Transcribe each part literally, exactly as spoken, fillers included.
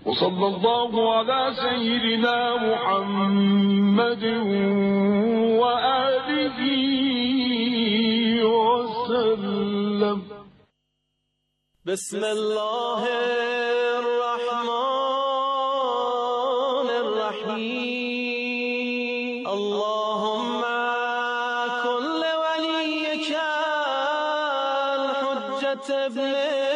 وصلى الله على سيدنا محمد وآله وسلم. بسم الله الرحمن الرحیم. اللهم كن لوليك الحجة ابن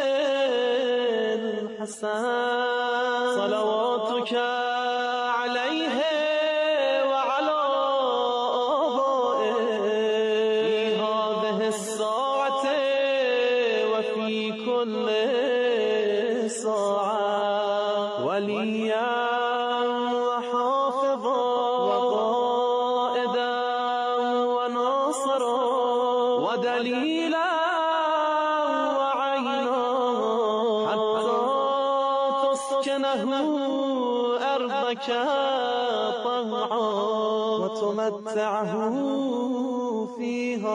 الحسن صلواتك عليه وعلى آبائه في هذه الساعة وفي كل ساعة وليا وحافظا وقائدا وناصرا ودليلا وعينا حتى تسكنه أرضك طوعا وتمتعه فيها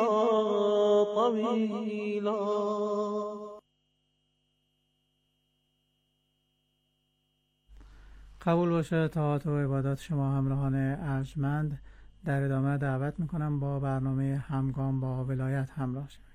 طويلا. قبول باشه طاعات و عبادات شما همراهان ارجمند. در ادامه دعوت میکنم با برنامه همگام با ولایت همراه شوید.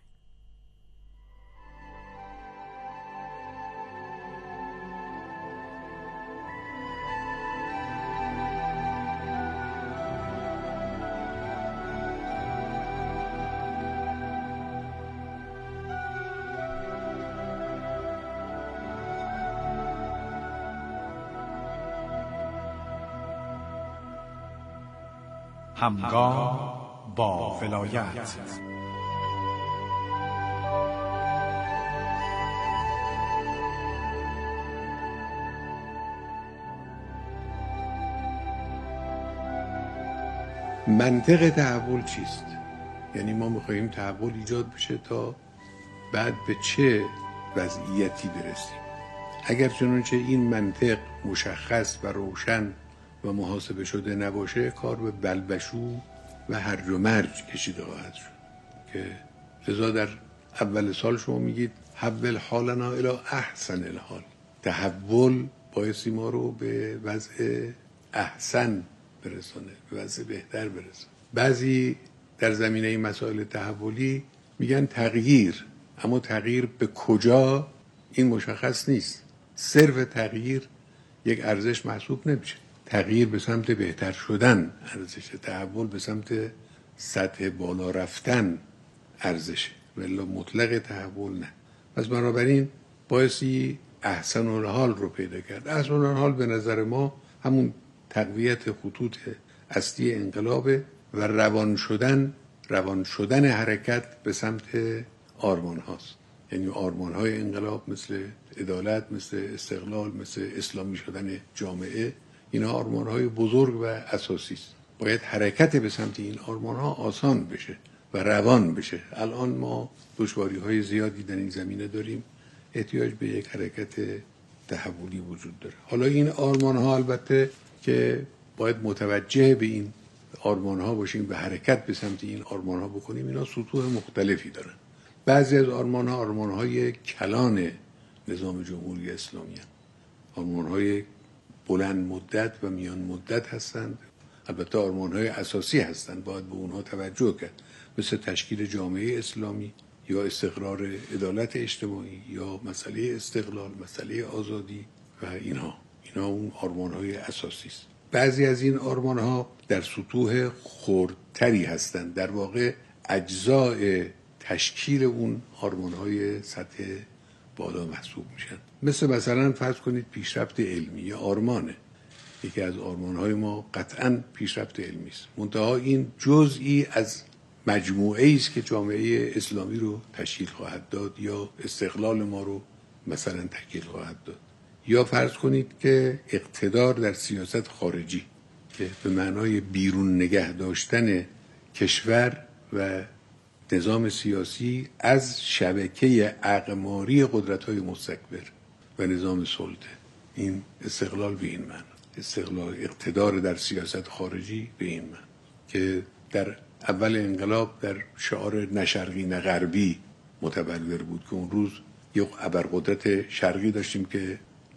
همگام با ولایت. منطق تحول چیست؟ یعنی ما میخواییم تحول ایجاد بشه تا بعد به چه وضعیتی برسیم. اگر چنانچه این منطق مشخص و روشن و محاسبه شده نباشه، کار به بلبشو و هرج و مرج کشیده خواهد شد. که لذا در اول سال شما میگید حول حالنا الی احسن الحال. تحول بایستی ما رو به وضع احسن برسانه، به وضع بهتر برسانه. بعضی در زمینه مسائل تحولی میگن تغییر، اما تغییر به کجا این مشخص نیست. صرف تغییر یک ارزش محسوب نمیشه. تغییر به سمت بهتر شدن ارزشه، تحول به سمت سطح بالا رفتن ارزشه، ولی مطلق تحول نه. پس بنابراین بایستی احسن الحال رو پیدا کرد. احسن الحال به نظر ما همون تقویت خطوط اصلی انقلابه و روان شدن روان شدن حرکت به سمت آرمان هاست. یعنی آرمان های انقلاب مثل عدالت، مثل استقلال، مثل اسلامی شدن جامعه، اینا آرمان های بزرگ و اساسی است. باید حرکت به سمت این آرمان ها آسان بشه و روان بشه. الان ما دشواری های زیادی در این زمینه داریم. احتیاج به یک حرکت تحولی وجود داره. حالا این آرمان ها البته که باید متوجه به این آرمان ها باشیم، به حرکت به سمت این آرمان ها بکنیم، اینا سطوح مختلفی دارن. بعضی از آرمان ها آرمان های کلان نظام جمهوری اسلامی هستند. آرمان های بلند مدت و میان مدت هستند. البته آرمان های اساسی هستند، باید به اونها توجه کرد، مثل تشکیل جامعه اسلامی یا استقرار عدالت اجتماعی یا مسئله استقلال، مسئله آزادی و اینها. اینا اون آرمان های اساسی است. بعضی از این آرمان ها در سطوح خردتری هستند، در واقع اجزای تشکیل اون آرمان های سطح بالا محسوب میشن. مثل مثلا فرض کنید پیشرفت علمی یا آرمانه، یکی از آرمان‌های ما قطعاً پیشرفت علمی است. منتها این جزئی از مجموعه‌ای است که جامعه اسلامی رو تشکیل خواهد داد یا استقلال ما رو مثلا تشکیل خواهد داد. یا فرض کنید که اقتدار در سیاست خارجی که به معنای بیرون نگه داشتن کشور و نظام سیاسی از شبکه اقماری قدرت‌های مستکبر و نظام سلطه، این استقلال به این معنی، استقلال اقتدار در سیاست خارجی به این معنی که در اول انقلاب در شعار نه شرقی نه غربی متبلور بود که اون روز یک ابرقدرت شرقی داشتیم که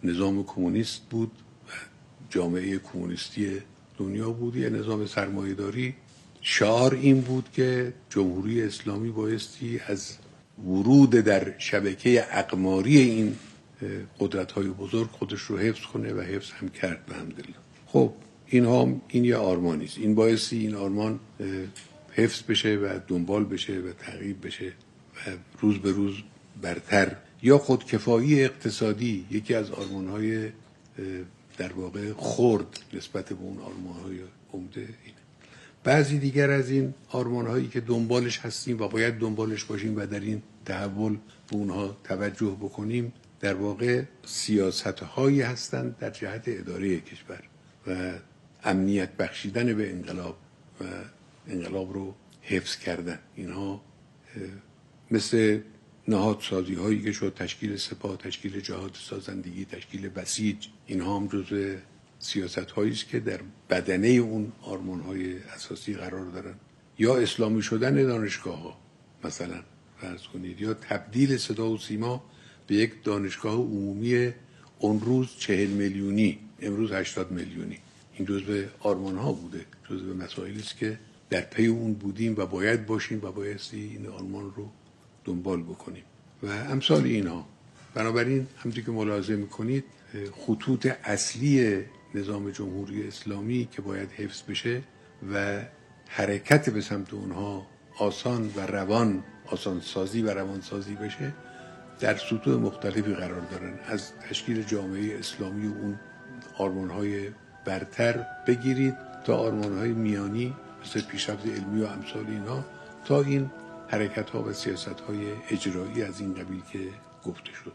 نظام کمونیست بود و جامعه کمونیستی دنیا بود، یه نظام سرمایه‌داری. شعار این بود که جمهوری اسلامی بایستی از ورود در شبکه اقماری این قدرت‌های بزرگ خودش رو حفظ کنه و حفظ هم کرد بحمدالله. خب این هم این یه آرمانی است. این بایستی این آرمان حفظ بشه و دنبال بشه و تعقیب بشه و روز به روز برتر. یا خودکفایی اقتصادی یکی از آرمان‌های در واقع خرد نسبت به اون آرمان‌های عمده اینه. بعضی دیگر از این آرمان‌هایی که دنبالش هستیم و باید دنبالش باشیم و در این تحول به اونها توجه بکنیم، در واقع سیاست‌هایی هستند در جهت اداره کشور و امنیت بخشیدن به انقلاب و انقلاب رو حفظ کردن. اینها مثل نهادسازی هایی که شد، تشکیل سپاه، تشکیل جهاد سازندگی، تشکیل بسیج، اینها هم جزو سیاست هایی است که در بدنه اون آرمان های اساسی قرار دارن. یا اسلامی شدن دانشگاه ها مثلا فرض کنید، یا تبدیل صدا و سیما به یک دانشگاه عمومی اون روز چهل میلیونی، امروز هشتاد میلیونی. این جزو آرمان ها بوده، جزو مسائلی است که در پی اون بودیم و باید باشیم و بایستی این آرمان رو دنبال بکنیم و امثال اینها. بنابراین همونطور که ملاحظه میکنید خطوط اصلی نظام جمهوری اسلامی که باید حفظ بشه و حرکت به سمت اونها آسان و روان، آسان سازی و روان سازی بشه، در سطوح مختلفی قرار دارن. از تشکیل جامعه اسلامی و اون آرمان‌های برتر بگیرید تا آرمان‌های میانی مثل پیشرفت علمی و امثال اینا، تا این حرکت‌ها و سیاست‌های اجرایی از این قبیل که گفته شد.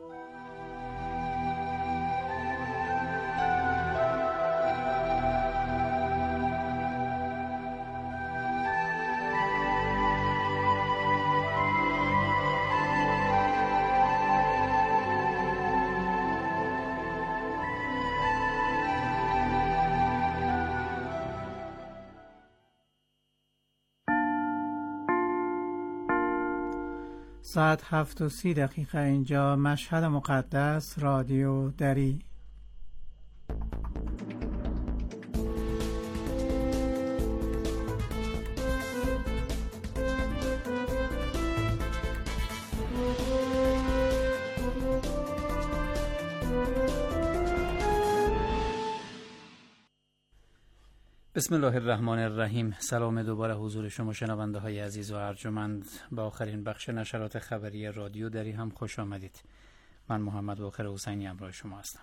ساعت هفت و سی دقیقه اینجا مشهد مقدس، رادیو دری. بسم الله الرحمن الرحیم. سلام دوباره حضور شما شنونده های عزیز و ارجمند. به آخرین بخش نشرات خبری رادیو دری هم خوش آمدید. من محمد باقر حسینی همراه شما هستم.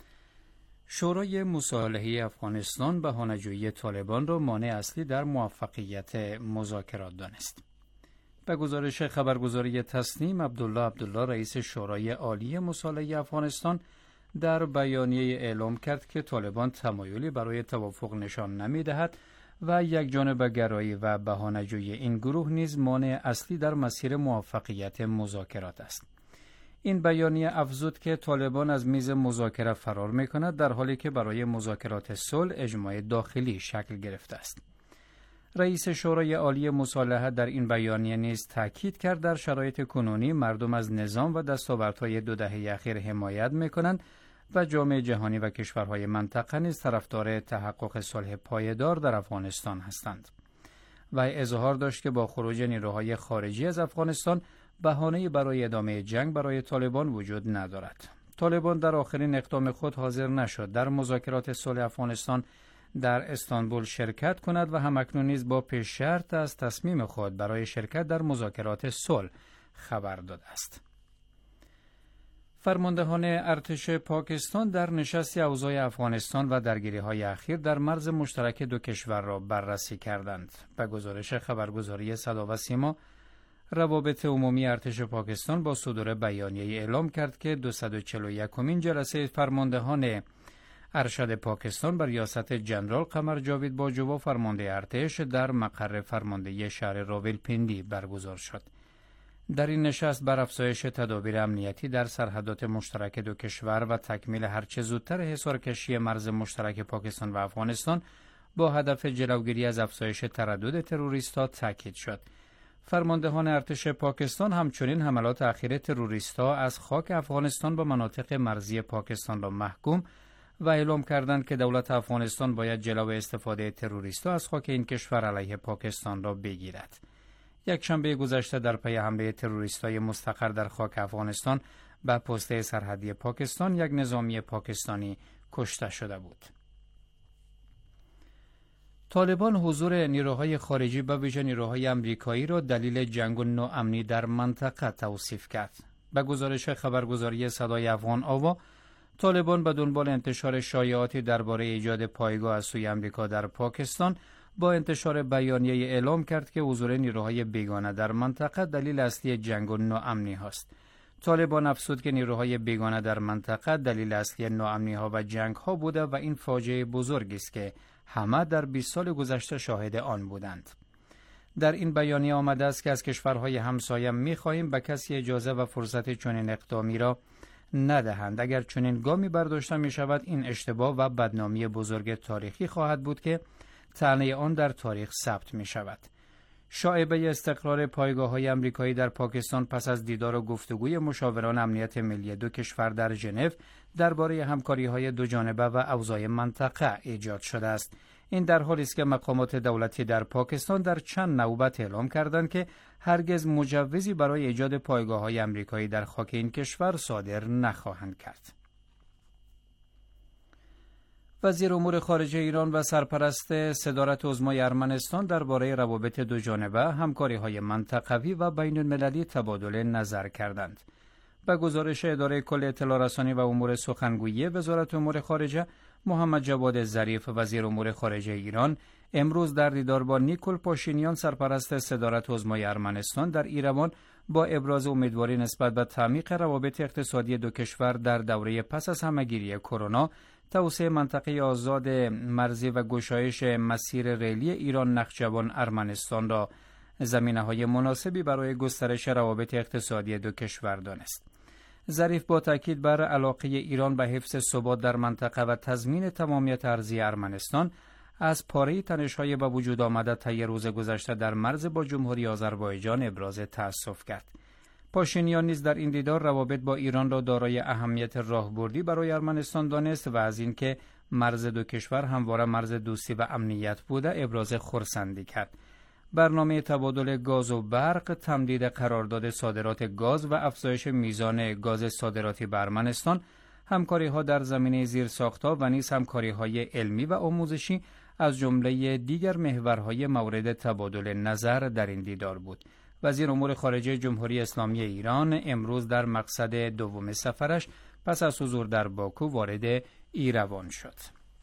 شورای مصالحه افغانستان بهانه‌جویی طالبان را مانع اصلی در موفقیت مذاکرات دانست. به گزارش خبرگزاری تسنیم، عبدالله عبدالله رئیس شورای عالی مصالحه افغانستان در بیانیه اعلام کرد که طالبان تمایلی برای توافق نشان نمی‌دهد و یک جانبه گرایی و بهانه‌جویی این گروه نیز مانع اصلی در مسیر موفقیت مذاکرات است. این بیانیه افزود که طالبان از میز مذاکره فرار می‌کند در حالی که برای مذاکرات صلح اجماع داخلی شکل گرفته است. رئیس شورای عالی مصالحه در این بیانیه نیز تاکید کرد در شرایط کنونی مردم از نظام و دستاوردهای دو دهه اخیر حمایت می‌کنند و جامعه جهانی و کشورهای منطقه نیز طرفدار تحقق صلح پایدار در افغانستان هستند. و اظهار داشت که با خروج نیروهای خارجی از افغانستان بهانه‌ای برای ادامه جنگ برای طالبان وجود ندارد. طالبان در آخرین اقدام خود حاضر نشد در مذاکرات صلح افغانستان در استانبول شرکت کند و همکنون نیز با پیش شرط از تصمیم خود برای شرکت در مذاکرات صلح خبر داده است. فرماندهان ارتش پاکستان در نشست اوضاع افغانستان و درگیری‌های اخیر در مرز مشترک دو کشور را بررسی کردند. به گزارش خبرگزاری صدا و سیما، روابط عمومی ارتش پاکستان با صدور بیانیه اعلام کرد که دویست و چهل و یکمین جلسه فرماندهان ارشد پاکستان بر ریاست جنرال قمر جاوید باجوا فرمانده ارتش در مقر فرماندهی شهر راولپیندی برگزار شد. در این نشست بر افزایش تدابیر امنیتی در سرحدات مشترک دو کشور و تکمیل هرچه زودتر حصارکشی مرز مشترک پاکستان و افغانستان با هدف جلوگیری از افزایش تردد تروریست‌ها تاکید شد. فرماندهان ارتش پاکستان همچنین حملات اخیر تروریست‌ها از خاک افغانستان به مناطق مرزی پاکستان را محکوم و اعلام کردند که دولت افغانستان باید جلوی استفاده تروریست‌ها از خاک این کشور علیه پاکستان را بگیرد. یک شنبه گذشته در پی حمله تروریست‌های مستقر در خاک افغانستان به پست سرحدی پاکستان یک نظامی پاکستانی کشته شده بود. طالبان حضور نیروهای خارجی به ویژه نیروهای امریکایی را دلیل جنگ و ناامنی در منطقه توصیف کرد. به گزارش خبرگزاری صدای افغان آوا، طالبان به دنبال انتشار شایعاتی درباره ایجاد پایگاه از سوی امریکا در پاکستان با انتشار بیانیه اعلام کرد که حضور نیروهای بیگانه در منطقه دلیل اصلی جنگ و ناامنی است. طالبان افزود که نیروهای بیگانه در منطقه دلیل اصلی ناامنی ها و جنگ ها بوده و این فاجعه بزرگی است که همه در بیست سال گذشته شاهد آن بودند. در این بیانیه آمده است که از کشورهای همسایه می‌خواهیم به کسی اجازه و فرصت چنین اقدامی را ندهند. اگر چنین گامی برداشته می شود این اشتباه و بدنامی بزرگ تاریخی خواهد بود که طعنه آن در تاریخ ثبت می شود. شایعه استقرار پایگاه‌های آمریکایی در پاکستان پس از دیدار و گفتگوی مشاوران امنیت ملی دو کشور در ژنو درباره همکاری‌های دو جانبه و اوضاع منطقه ایجاد شده است. این در حالی است که مقامات دولتی در پاکستان در چند نوبت اعلام کردند که هرگز مجوزی برای ایجاد پایگاه‌های آمریکایی در خاک این کشور صادر نخواهند کرد. وزیر امور خارجه ایران و سرپرست صدارت عظمای ارمنستان درباره روابط دو جانبه، همکاری‌های منطقوی و بین‌المللی تبادل نظر کردند. به گزارش اداره کل اطلاع رسانی و امور سخنگویی وزارت امور خارجه، محمد جواد ظریف وزیر امور خارجه ایران امروز در دیدار با نیکول پاشینیان سرپرست صدارت عظمای ارمنستان در ایروان با ابراز امیدواری نسبت به تعمیق روابط اقتصادی دو کشور در دوره پس از همهگیری کرونا، توسعه منطقه آزاد مرزی و گشایش مسیر ریلی ایران نخجوان ارمنستان را زمینه‌های مناسبی برای گسترش روابط اقتصادی دو کشور دانست. ظریف با تاکید بر علاقه ایران به حفظ ثبات در منطقه و تضمین تمامیت ارضی ارمنستان از پاره تنش‌های به وجود آمده طی روز گذشته در مرز با جمهوری آذربایجان ابراز تأسف کرد. پاشینیان نیز در این دیدار روابط با ایران را دارای اهمیت راهبردی برای ارمنستان دانست و از اینکه مرز دو کشور همواره مرز دوستی و امنیت بوده ابراز خرسندی کرد. برنامه تبادل گاز و برق، تمدید قرارداد صادرات گاز و افزایش میزان گاز صادراتی به ارمنستان، همکاری‌ها در زمینه زیرساخت‌ها و نیز همکاری‌های علمی و آموزشی از جمله دیگر محورهای مورد تبادل نظر در این دیدار بود. وزیر امور خارجه جمهوری اسلامی ایران امروز در مقصد دوم سفرش پس از حضور در باکو وارد ایروان شد.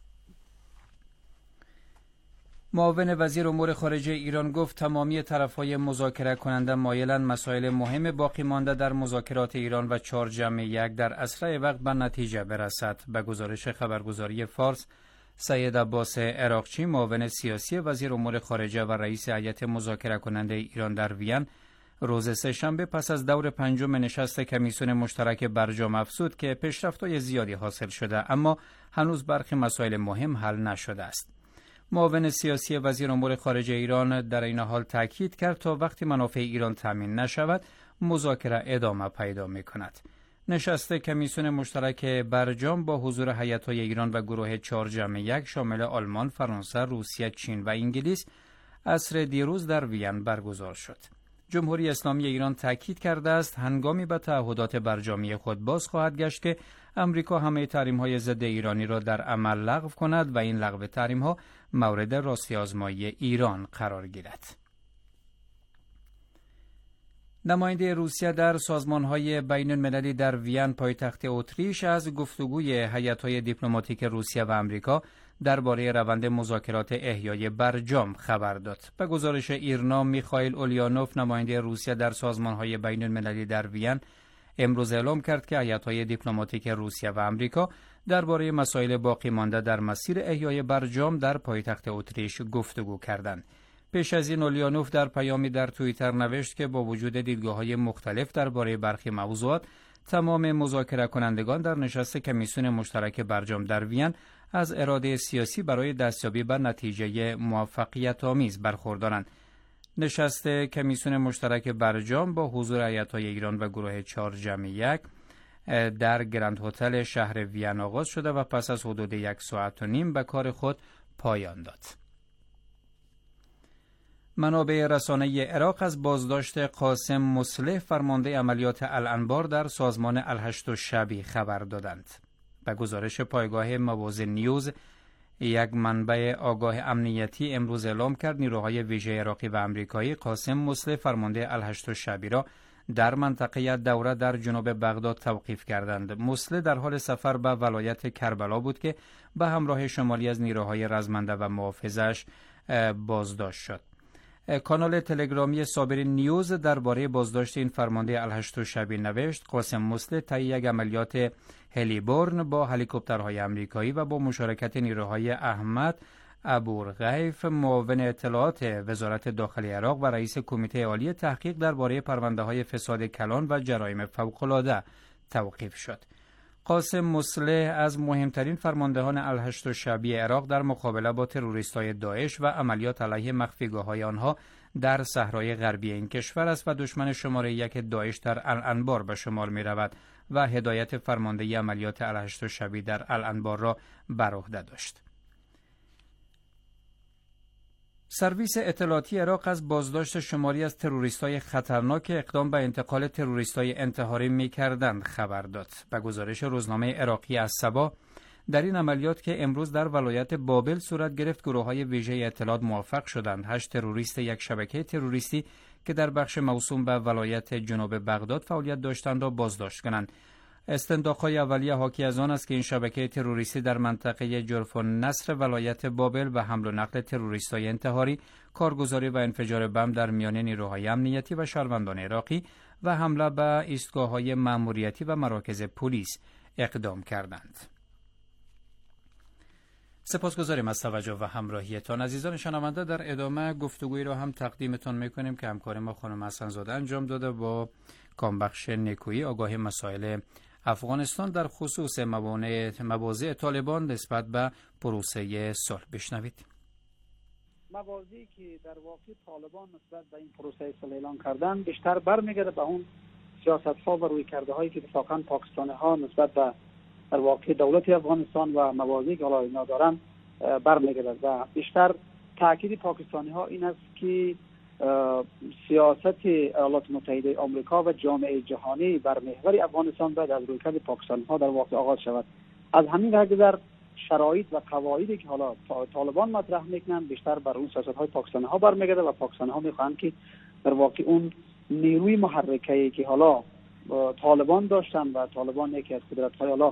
معاون وزیر امور خارجه ایران گفت تمامی طرف‌های مذاکره کننده مایلند مسائل مهم باقی مانده در مذاکرات ایران و چهار جمع یک در اسرع وقت به نتیجه برسد. به گزارش خبرگزاری فارس، سید عباس عراقچی معاون سیاسی وزیر امور خارجه و رئیس هیئت مذاکره کننده ایران در وین روز سه‌شنبه پس از دور پنجم نشست کمیسیون مشترک برجام افزود که پیشرفت‌های زیادی حاصل شده اما هنوز برخی مسائل مهم حل نشده است. معاون سیاسی وزیر امور خارجه ایران در این حال تاکید کرد تا وقتی منافع ایران تامین نشود مذاکره ادامه پیدا می‌کند. نشست کمیسیون مشترک برجام با حضور هیئت‌های ایران و گروه چهار جمع یک شامل آلمان، فرانسه، روسیه، چین و انگلیس عصر دیروز در وین برگزار شد. جمهوری اسلامی ایران تاکید کرده است هنگامی به تعهدات برجامی خود باز خواهد گشت که امریکا همه تحریم‌های ضد ایرانی را در عمل لغو کند و این لغو تحریم‌ها مورد راستی آزمایی ایران قرار گیرد. نماینده روسیه در سازمان‌های بین‌المللی در وین پایتخت اتریش از گفتگوی هیئت‌های دیپلماتیک روسیه و آمریکا درباره روند مذاکرات احیای برجام خبر داد. به گزارش ایرنا، میخائیل اولیانوف نماینده روسیه در سازمان‌های بین‌المللی در وین امروز اعلام کرد که هیئت‌های دیپلماتیک روسیه و آمریکا درباره مسائل باقی مانده در مسیر احیای برجام در پایتخت اتریش گفتگو کردند. پیش از این اولیانوف در پیامی در توییتر نوشت که با وجود دیدگاه‌های مختلف درباره برخی موضوعات، تمام مذاکره کنندگان در نشست کمیسیون مشترک برجام در وین از اراده سیاسی برای دستیابی به نتیجه موفقیت آمیز برخوردارند. نشست کمیسیون مشترک برجام با حضور هیات‌های ایران و گروه چهار جمع یک در گرند هتل شهر وین آغاز شده و پس از حدود یک ساعت و نیم به کار خود پایان داد. منابع رسانه‌ای عراق از بازداشت قاسم مصلح فرمانده عملیات الانبار در سازمان الهشت الشعبی خبر دادند. به گزارش پایگاه موازی نیوز، یک منبع آگاه امنیتی امروز اعلام کرد نیروهای ویژه عراقی و آمریکایی قاسم مصلح فرمانده الهشت الشعبی را در منطقه دوره در جنوب بغداد توقیف کردند. مصلح در حال سفر به ولایت کربلا بود که به همراه شمالی از نیروهای رزمنده و محافظش بازداشت شد. کانال تلگرامی صابرین نیوز درباره بازداشت این فرمانده الهشت الشعبی نوشت: قاسم مصلح طی یک عملیات هلیبورن با هلیکوپترهای آمریکایی و با مشارکت نیروهای احمد ابوالغیف معاون اطلاعات وزارت داخلی عراق و رئیس کمیته عالی تحقیق درباره پرونده‌های فساد کلان و جرایم فوق‌العاده توقیف شد. قاسم مصلح از مهمترین فرماندهان الهشت الشعبی عراق در مقابله با تروریست‌های داعش و عملیات علیه مخفیگاه‌های آنها در صحرای غربی این کشور است و دشمن شماره یک داعش در الانبار به شمار می‌رود و هدایت فرماندهی عملیات الهشت الشعبی در الانبار را بر عهده داشت. سرویس اطلاعاتی عراق از بازداشت شماری از تروریست‌های خطرناک اقدام به انتقال تروریست‌های انتحاری می‌کردند خبر داد. به گزارش روزنامه عراقی الصباح، در این عملیات که امروز در ولایت بابل صورت گرفت، گروه‌های ویژه اطلاعات موفق شدند هشت تروریست یک شبکه تروریستی که در بخش موسوم به ولایت جنوب بغداد فعالیت داشتند را بازداشت کنند. استنداق‌های اولیه حاکی از آن است که این شبکه تروریستی در منطقه جرف النصر ولایت بابل و حمل و نقل تروریست‌های انتحاری، کارگزاری و انفجار بم در میان نیروهای امنیتی و شهروندان عراقی و حمله به ایستگاه‌های مأموریتی و مراکز پلیس اقدام کردند. سپاسگزاریم از توجه و همراهیتان. عزیزان شنونده، در ادامه گفتگویی را هم تقدیمتان می‌کنیم که همکار ما خانم حسن‌زاده انجام داده با کامبخش نیکویی آگاه مسائل افغانستان در خصوص موانع مواضع طالبان نسبت به پروسه صلح. بشنوید. مواضعی که در واقع طالبان نسبت به این پروسه صلح اعلان کردن بیشتر برمیگرده به اون سیاست‌ها و رویکرده‌هایی که اتفاقاً پاکستانی‌ها نسبت به در واقع دولت افغانستان و مواضعی که حالا اینا دارن برمیگرده و بیشتر تاکید پاکستانی‌ها این است که سیاست ایالات متحده آمریکا و جامعه جهانی بر محور افغانستان باید از رویکرد پاکستانی‌ها در واقع آغاز شود. از همین وجه در شرایط و قواعدی که حالا طالبان مطرح میکنن بیشتر بر اون سیاست‌های پاکستانی‌ها برمیگرده و پاکستانی‌ها میخوان که در واقع اون نیروی محرکه‌ای که حالا طالبان داشتن و طالبان یکی از قدرت‌های حالا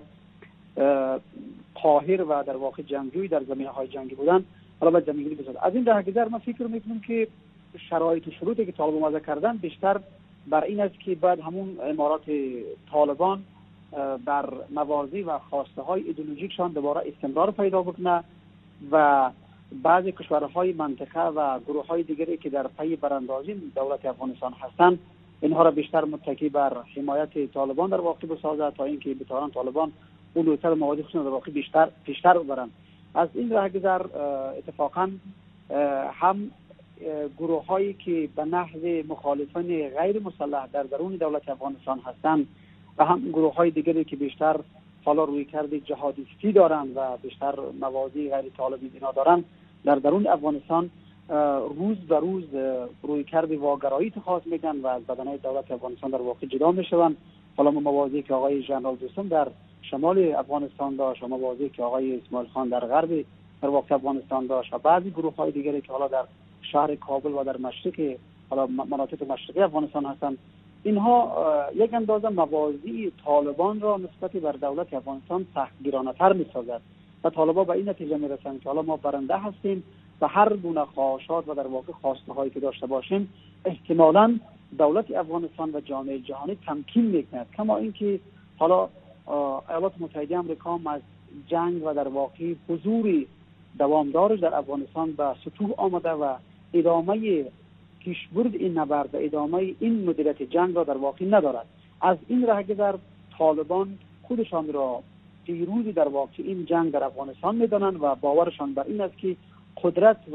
قاهر و در واقع جنگجوی در زمینه‌های جنگی بودن حالا به جنگی بسازه. از این جهت من فکر میکنم که شرایط و شروطی که طالبان وضع کردن بیشتر بر این است که بعد همون امارات طالبان بر مواضع و خواسته های ایدئولوژیکشان دوباره استمرار پیدا بکنه و بعضی کشورهای منطقه و گروه های دیگری که در پی براندازی دولت افغانستان هستند اینها را بیشتر متکی بر حمایت طالبان در واقع بسازه تا اینکه بتوانند طالبان اولویت‌تر مواضع خودشون در واقع بیشتر بیشتر ببرند. از این راه گذر اتفاقا هم گروه هایی که به نحو مخالفان غیر مسلح در درون دولت افغانستان هستند و هم گروه های دیگری که بیشتر حالا رویکرد جهادیستی دارند و بیشتر مواضع غیر طالبی اینا دارند در درون افغانستان روز به روز رویکرد واگرایی اتخاذ میکنن و از بدنه دولت افغانستان در واقع جدا میشوند. حالا مواضعی که آقای ژنرال دوستم در شمال افغانستان داشت و مواضعی که آقای اسماعیل خان در غرب در واقع افغانستان داشت و بعضی گروه های دیگری که حالا در شهر کابل و در مشرق حالا مناطق مشرقی افغانستان هستند، اینها یک اندازه مواضع طالبان را نسبت بر دولت افغانستان سختگیرانه‌تر می‌سازد و طالبان به این نتیجه می‌رسند که حالا ما برنده هستیم و هر گونه خواهشات و در واقع خواسته هایی که داشته باشیم احتمالاً دولت افغانستان و جامعه جهانی تمکین می‌کند. کما اینکه حالا ایالات متحده آمریکا از جنگ و در واقع حضور دوامدارش در افغانستان به سطوح آمده و ادامه پیشبرد این نبرد و ادامه این مدیریت جنگ را در واقع ندارد. از این راه در طالبان خودشان را پیروز در واقع این جنگ در افغانستان میدانند و باورشان بر این است که قدرت و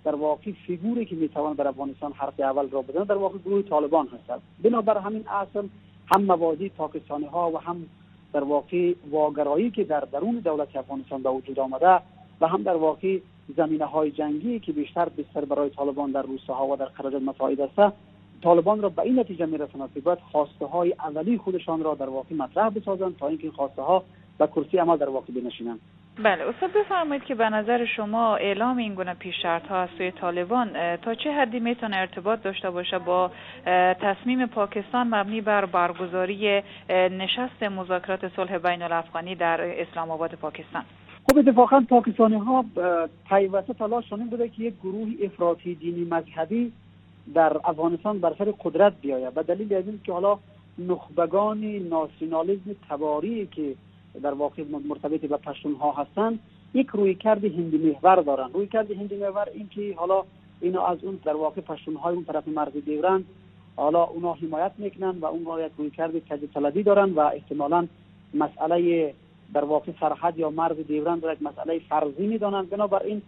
در واقع فیگوری که میتوان در افغانستان حرف اول را بزنه در واقع گروه طالبان هست. بنابر همین اصل هم مبادی پاکستانی ها و هم در واقع واگرایی که در درون دولت افغانستان به وجود آمده و هم در واقع زمینه های جنگی که بیشتر بستر برای طالبان در روستا ها و در خراجات مساعد است، طالبان را به این نتیجه میرساند که باید خواسته های اولی خودشان را در واقع مطرح بسازند تا اینکه خواسته ها به کرسی عمل در واقع بنشینند. بله استاد بفرمایید که به نظر شما اعلام این گونه پیش‌شرط ها از سوی طالبان تا چه حدی میتونه ارتباط داشته باشه با تصمیم پاکستان مبنی بر برگزاری نشست مذاکرات صلح بین الافغانی در اسلام آباد پاکستان؟ خب اتفاقا پاکستانی ها پیوسته تلاش این بوده که یک گروه افراطی دینی مذهبی در افغانستان بر سر قدرت بیاید به دلیل از این که حالا نخبگان ناسیونالیسم تباری که در واقع مرتبط به پشتون ها هستند یک رویکرد هندی محور دارن. رویکرد هندی محور این که حالا اینا از اون در واقع پشتون های اون طرف مرز دیورند حالا اونا حمایت میکنن و اون را یک رویکرد کج طلبی دارن و احتمالاً مسئله در واقع سرحد یا مرز دیورند را یک مسئله فرضی میدانند. بنابراین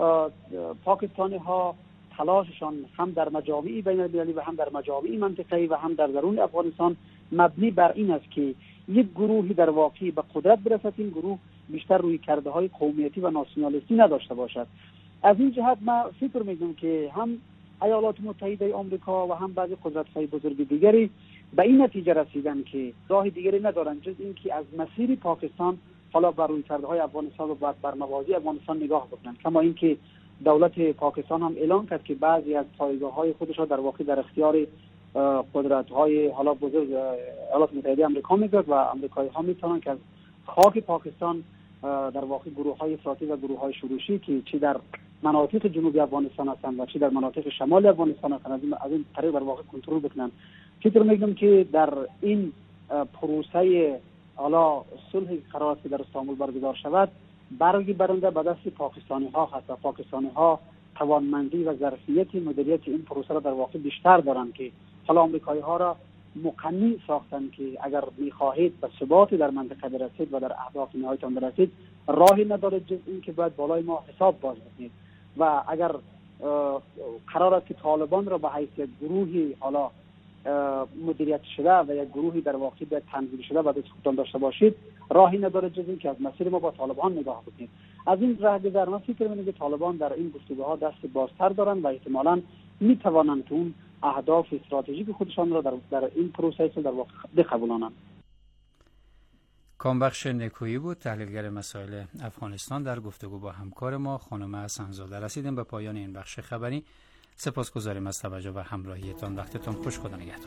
پاکستانی ها تلاششان هم در مجامع بین المللی و هم در مجامع منطقه‌ای و هم در درون افغانستان مبنی بر این است که یک گروهی در واقع به قدرت برسد، این گروه بیشتر روی کرده های قومیتی و ناسیونالیستی نداشته باشد. از این جهت من فکر می‌کنم که هم ایالات متحده آمریکا و هم بعضی قدرت‌های بزرگ دیگری به این نتیجه رسیدن که راه دیگری ندارن جز اینکه از مسیر پاکستان حالا بر روی کرده های افغانستان و بر موازی افغانستان نگاه بکنن. کما اینکه دولت پاکستان هم اعلام کرد که بعضی از پایگاه‌های خودش را در واقع در اختیار قدرت‌های حالا بزرگ ایالات متحده آمریکا می‌گذارد و آمریکایی‌ها می‌تونن که از خاک پاکستان در واقع گروه‌های افراطی و گروه‌های شورشی که چی در مناطق جنوبی افغانستان هستند و چی در مناطق شمال افغانستان هستند از این طریق در واقع کنترل بکنن. فکر می‌کنم که در این پروسه حالا صلح قرار است در استانبول برگزار شود برگی برنده به دست پاکستانی ها هست و پاکستانی ها توانمندی و ظرفیت مدیریت این پروسه را در واقع بیشتر دارند که حالا آمریکایی ها را مقنع ساختند که اگر می‌خواهید به ثبات در منطقه برسید و در اهداف نهاییتان برسید راهی ندارد جز این که باید بالای ما حساب باز بکنید و اگر قرار است که طالبان را به حیث گروهی حالا مدیریت شده و یک گروهی در واقع به تنظیم شده و دست خودتان داشته باشید راهی نداره جز این که از مسیر ما با طالبان نگاه بکنید. از این رهگذر من فکر می‌کنم که طالبان در این گفتگوها دست بازتر دارن و احتمالاً می‌توانند که اون اهداف استراتژیک خودشان را در, در این پروسه در واقع بقبولانند. کامبخش نکویی بود تحلیلگر مسائل افغانستان در گفتگو با همکار ما خانم حسن‌زاده. رسیدیم به پایان این بخش خبری. سپاسگزاریم از توجه و همراهیتان. وقتتان خوش. خدا نگهدار.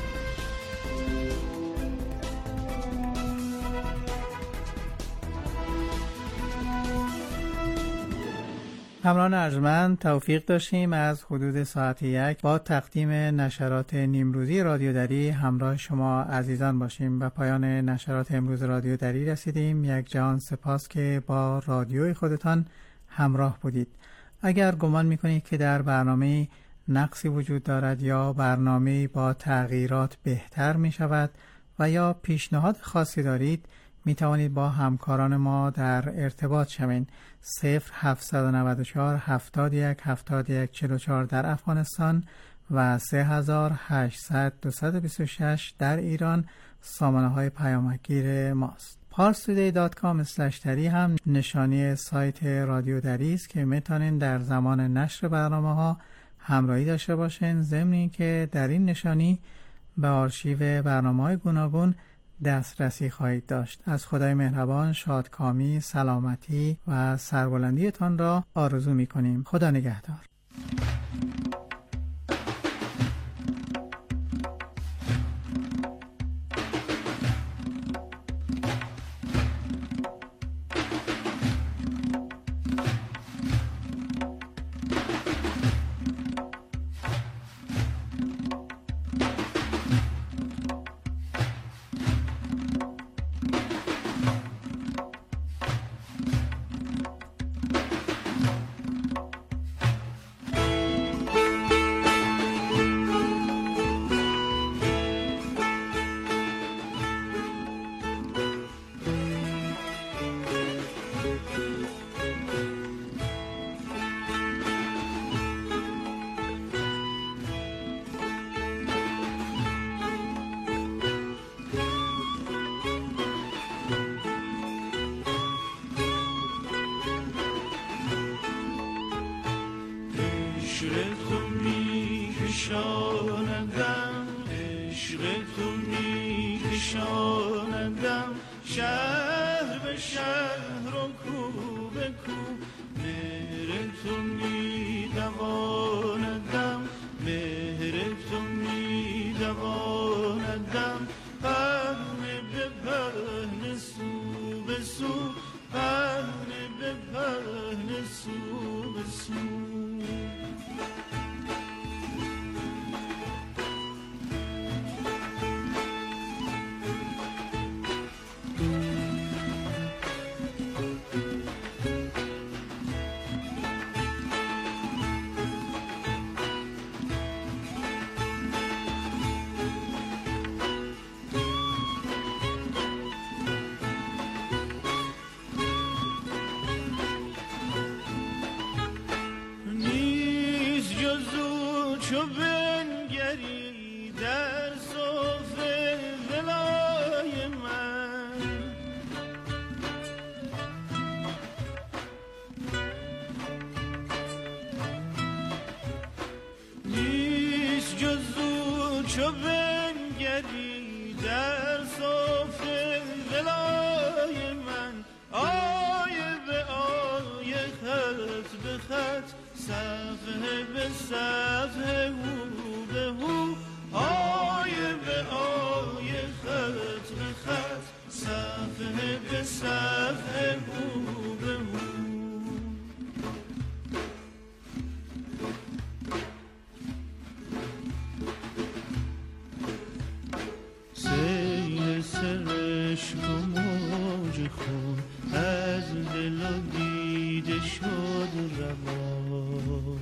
همراهان ارجمند توفیق داشتیم از حدود ساعت یک با تقدیم نشرات نیمروزی رادیو دری همراه شما عزیزان باشیم. به پایان نشرات امروز رادیو دری رسیدیم. یک جهان سپاس که با رادیوی خودتان همراه بودید. اگر گمان میکنید که در برنامه نقصی وجود دارد یا برنامه با تغییرات بهتر می شود و یا پیشنهاد خاصی دارید می توانید با همکاران ما در ارتباط شوید. صفر هفتصد و نود و چهار هفتاد و یک هفتاد و یک چهل و چهار در افغانستان و سه هزار و هشتصد دویست و بیست و شش در ایران سامانه های پیامکگیر ماست. پارستودی دات کام اسلش دری هم نشانی سایت رادیو دری است که میتونید در زمان نشر برنامه ها همراهی داشته باشین، ضمن اینکه در این نشانی به آرشیو برنامه‌های گوناگون دسترسی خواهید داشت. از خدای مهربان شادکامی، سلامتی و سربلندیتان را آرزو می‌کنیم. خدا نگهدار. عشق تو می کشاندم، عشق تو می کشاندم، شهر به شهر و کو به کو، مهر تو می دواندم، مهر تو می دواندم، پهن به پهن سو به سو، پهن به پهن سو به سو. چو بنگری در صف ولای من، نیست جز او چو بنگری در صف ولای من، آیه به آیه خط به خط، صفحه به صفحه هو به هو، آیه به آیه خط به خط، صفحه به صفحه هو به هو. سیل سرشک و موج خون از دل و دیده شد روان،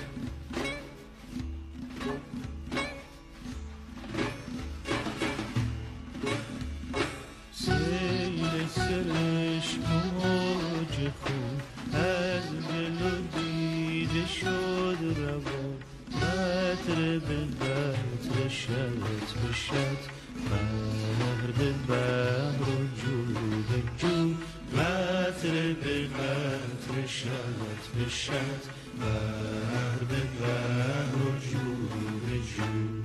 سیل سرشک و موج خون از دل و دیده شد روان، قطره به قطره شط به شط، بحر به بحر و جو به جو، قطره به قطره شط به شط، بحر به بحر و جو به جو.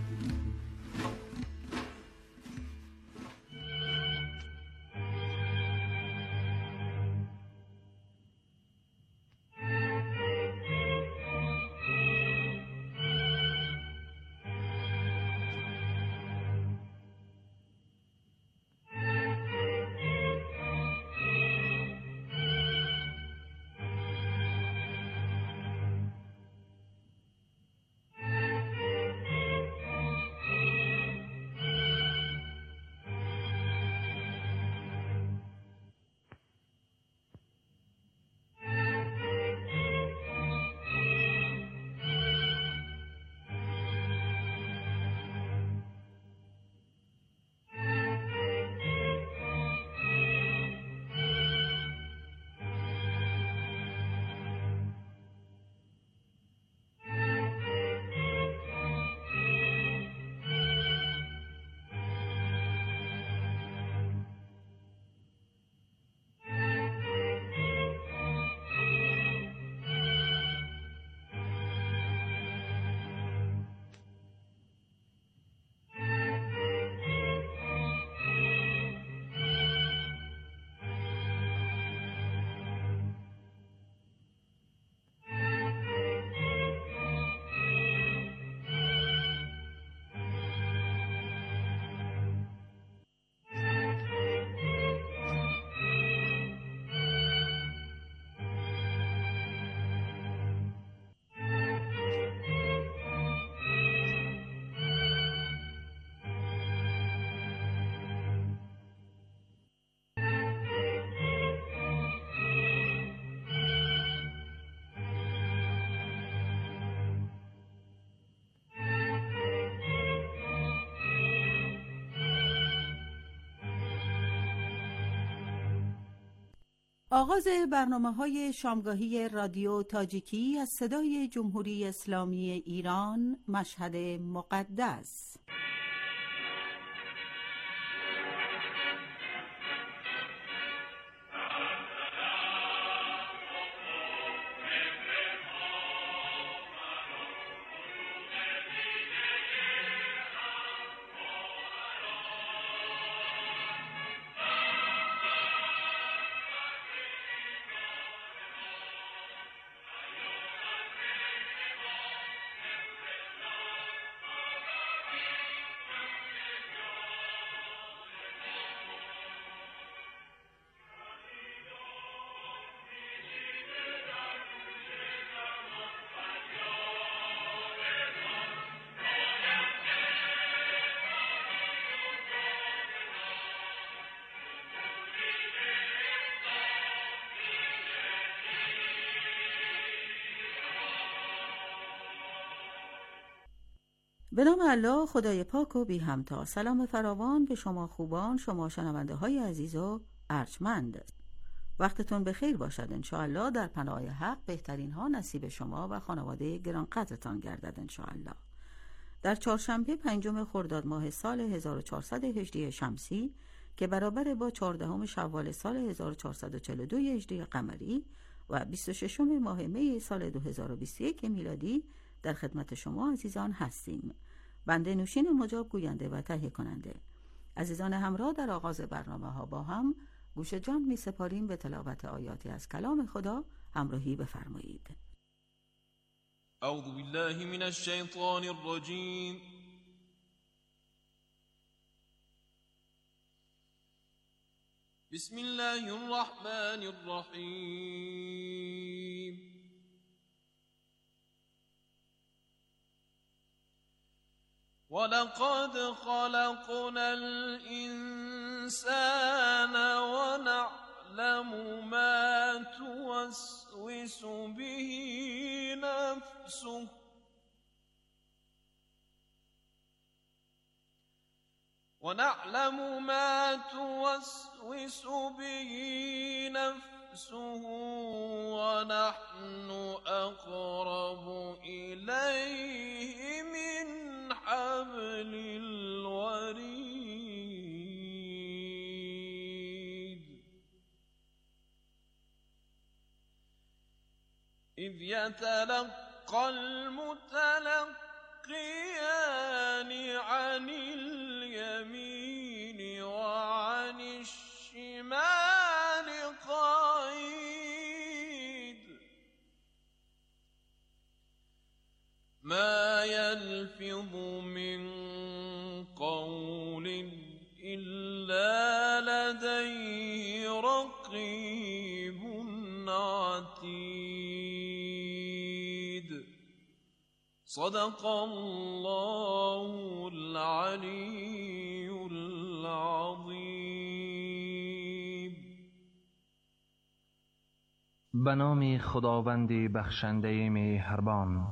آغاز برنامه‌های شامگاهی رادیو تاجیکی از صدای جمهوری اسلامی ایران، مشهد مقدس. به نام الله خدای پاک و بی همتا. سلام فراوان به شما خوبان، شما شنونده های عزیز و ارجمند. وقتتون بخیر باشد انشاءالله. در پناه حق بهترین ها نصیب شما و خانواده گرانقدرتان گردد انشاءالله. در چهارشنبه پنجم خرداد ماه سال هزار و چهارصد و هجده شمسی که برابر با چهاردهم شوال سال هزار و چهارصد و چهل و دو هجری قمری و بیست و ششم ماه می سال دو هزار و بیست و یک میلادی در خدمت شما عزیزان هستیم. بنده نوشین مجاب گوینده و تهیه کننده. عزیزان همراه در آغاز برنامه ها با هم گوش جان می سپاریم به تلاوت آیاتی از کلام خدا. همراهی بفرمایید. اعوذ بالله من الشیطان الرجیم. بسم الله الرحمن الرحیم. ولقد خلقنا الإنسان ونعلم ما توسوس به نفسه ونعلم ما توسوس به نفسه ونحن أقرب إليه من حبل الوريد إذ يتلقى المتلقيان عن اليمين وعن الشمال قعيد ما يلفظ من قول إلا لديه رقيب عتيد صدق الله العلي العظيم. به نام خداوند بخشنده مهربان.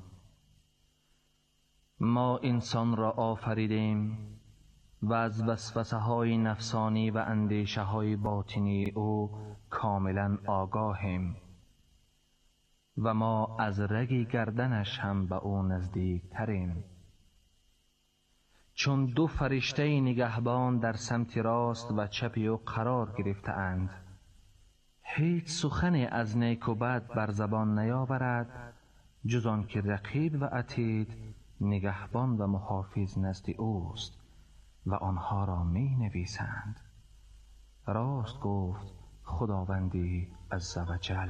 ما انسان را آفریدیم و از وسوسه های نفسانی و اندیشه های باطنی او کاملا آگاهیم و ما از رگ گردنش هم به او نزدیک تریم. چون دو فرشته نگهبان در سمت راست و چپ او قرار گرفته اند، هیچ سخن از نیک و بد بر زبان نیاورد جز آن که رقیب و عتید نگهبان و محافظ نزد اوست و آنها را می نویسند. راست گفت خداوندی عزوجل.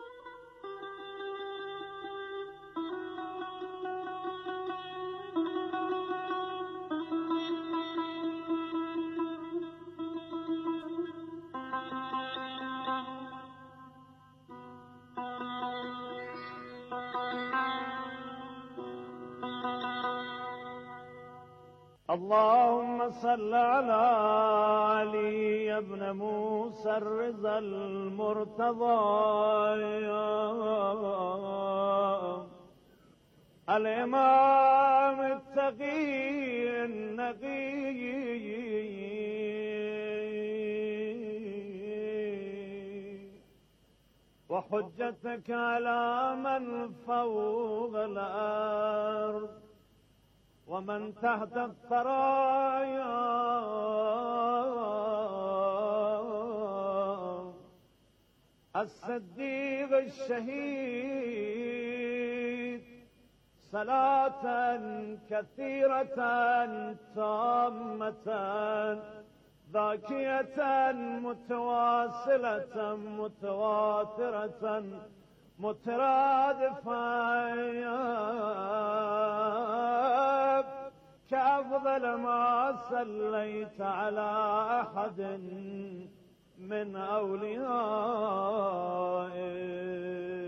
اللهم صل على علي ابن موسى الرضا المرتضى الإمام التقي النقي وحجتك على من فوق الأرض ومن تحت الثرايا الصديق الشهيد صلاة كثيرة تامة ذاكية متواصلة متواترة مترادفة كأفضل ما صليت على أحد من أوليائك.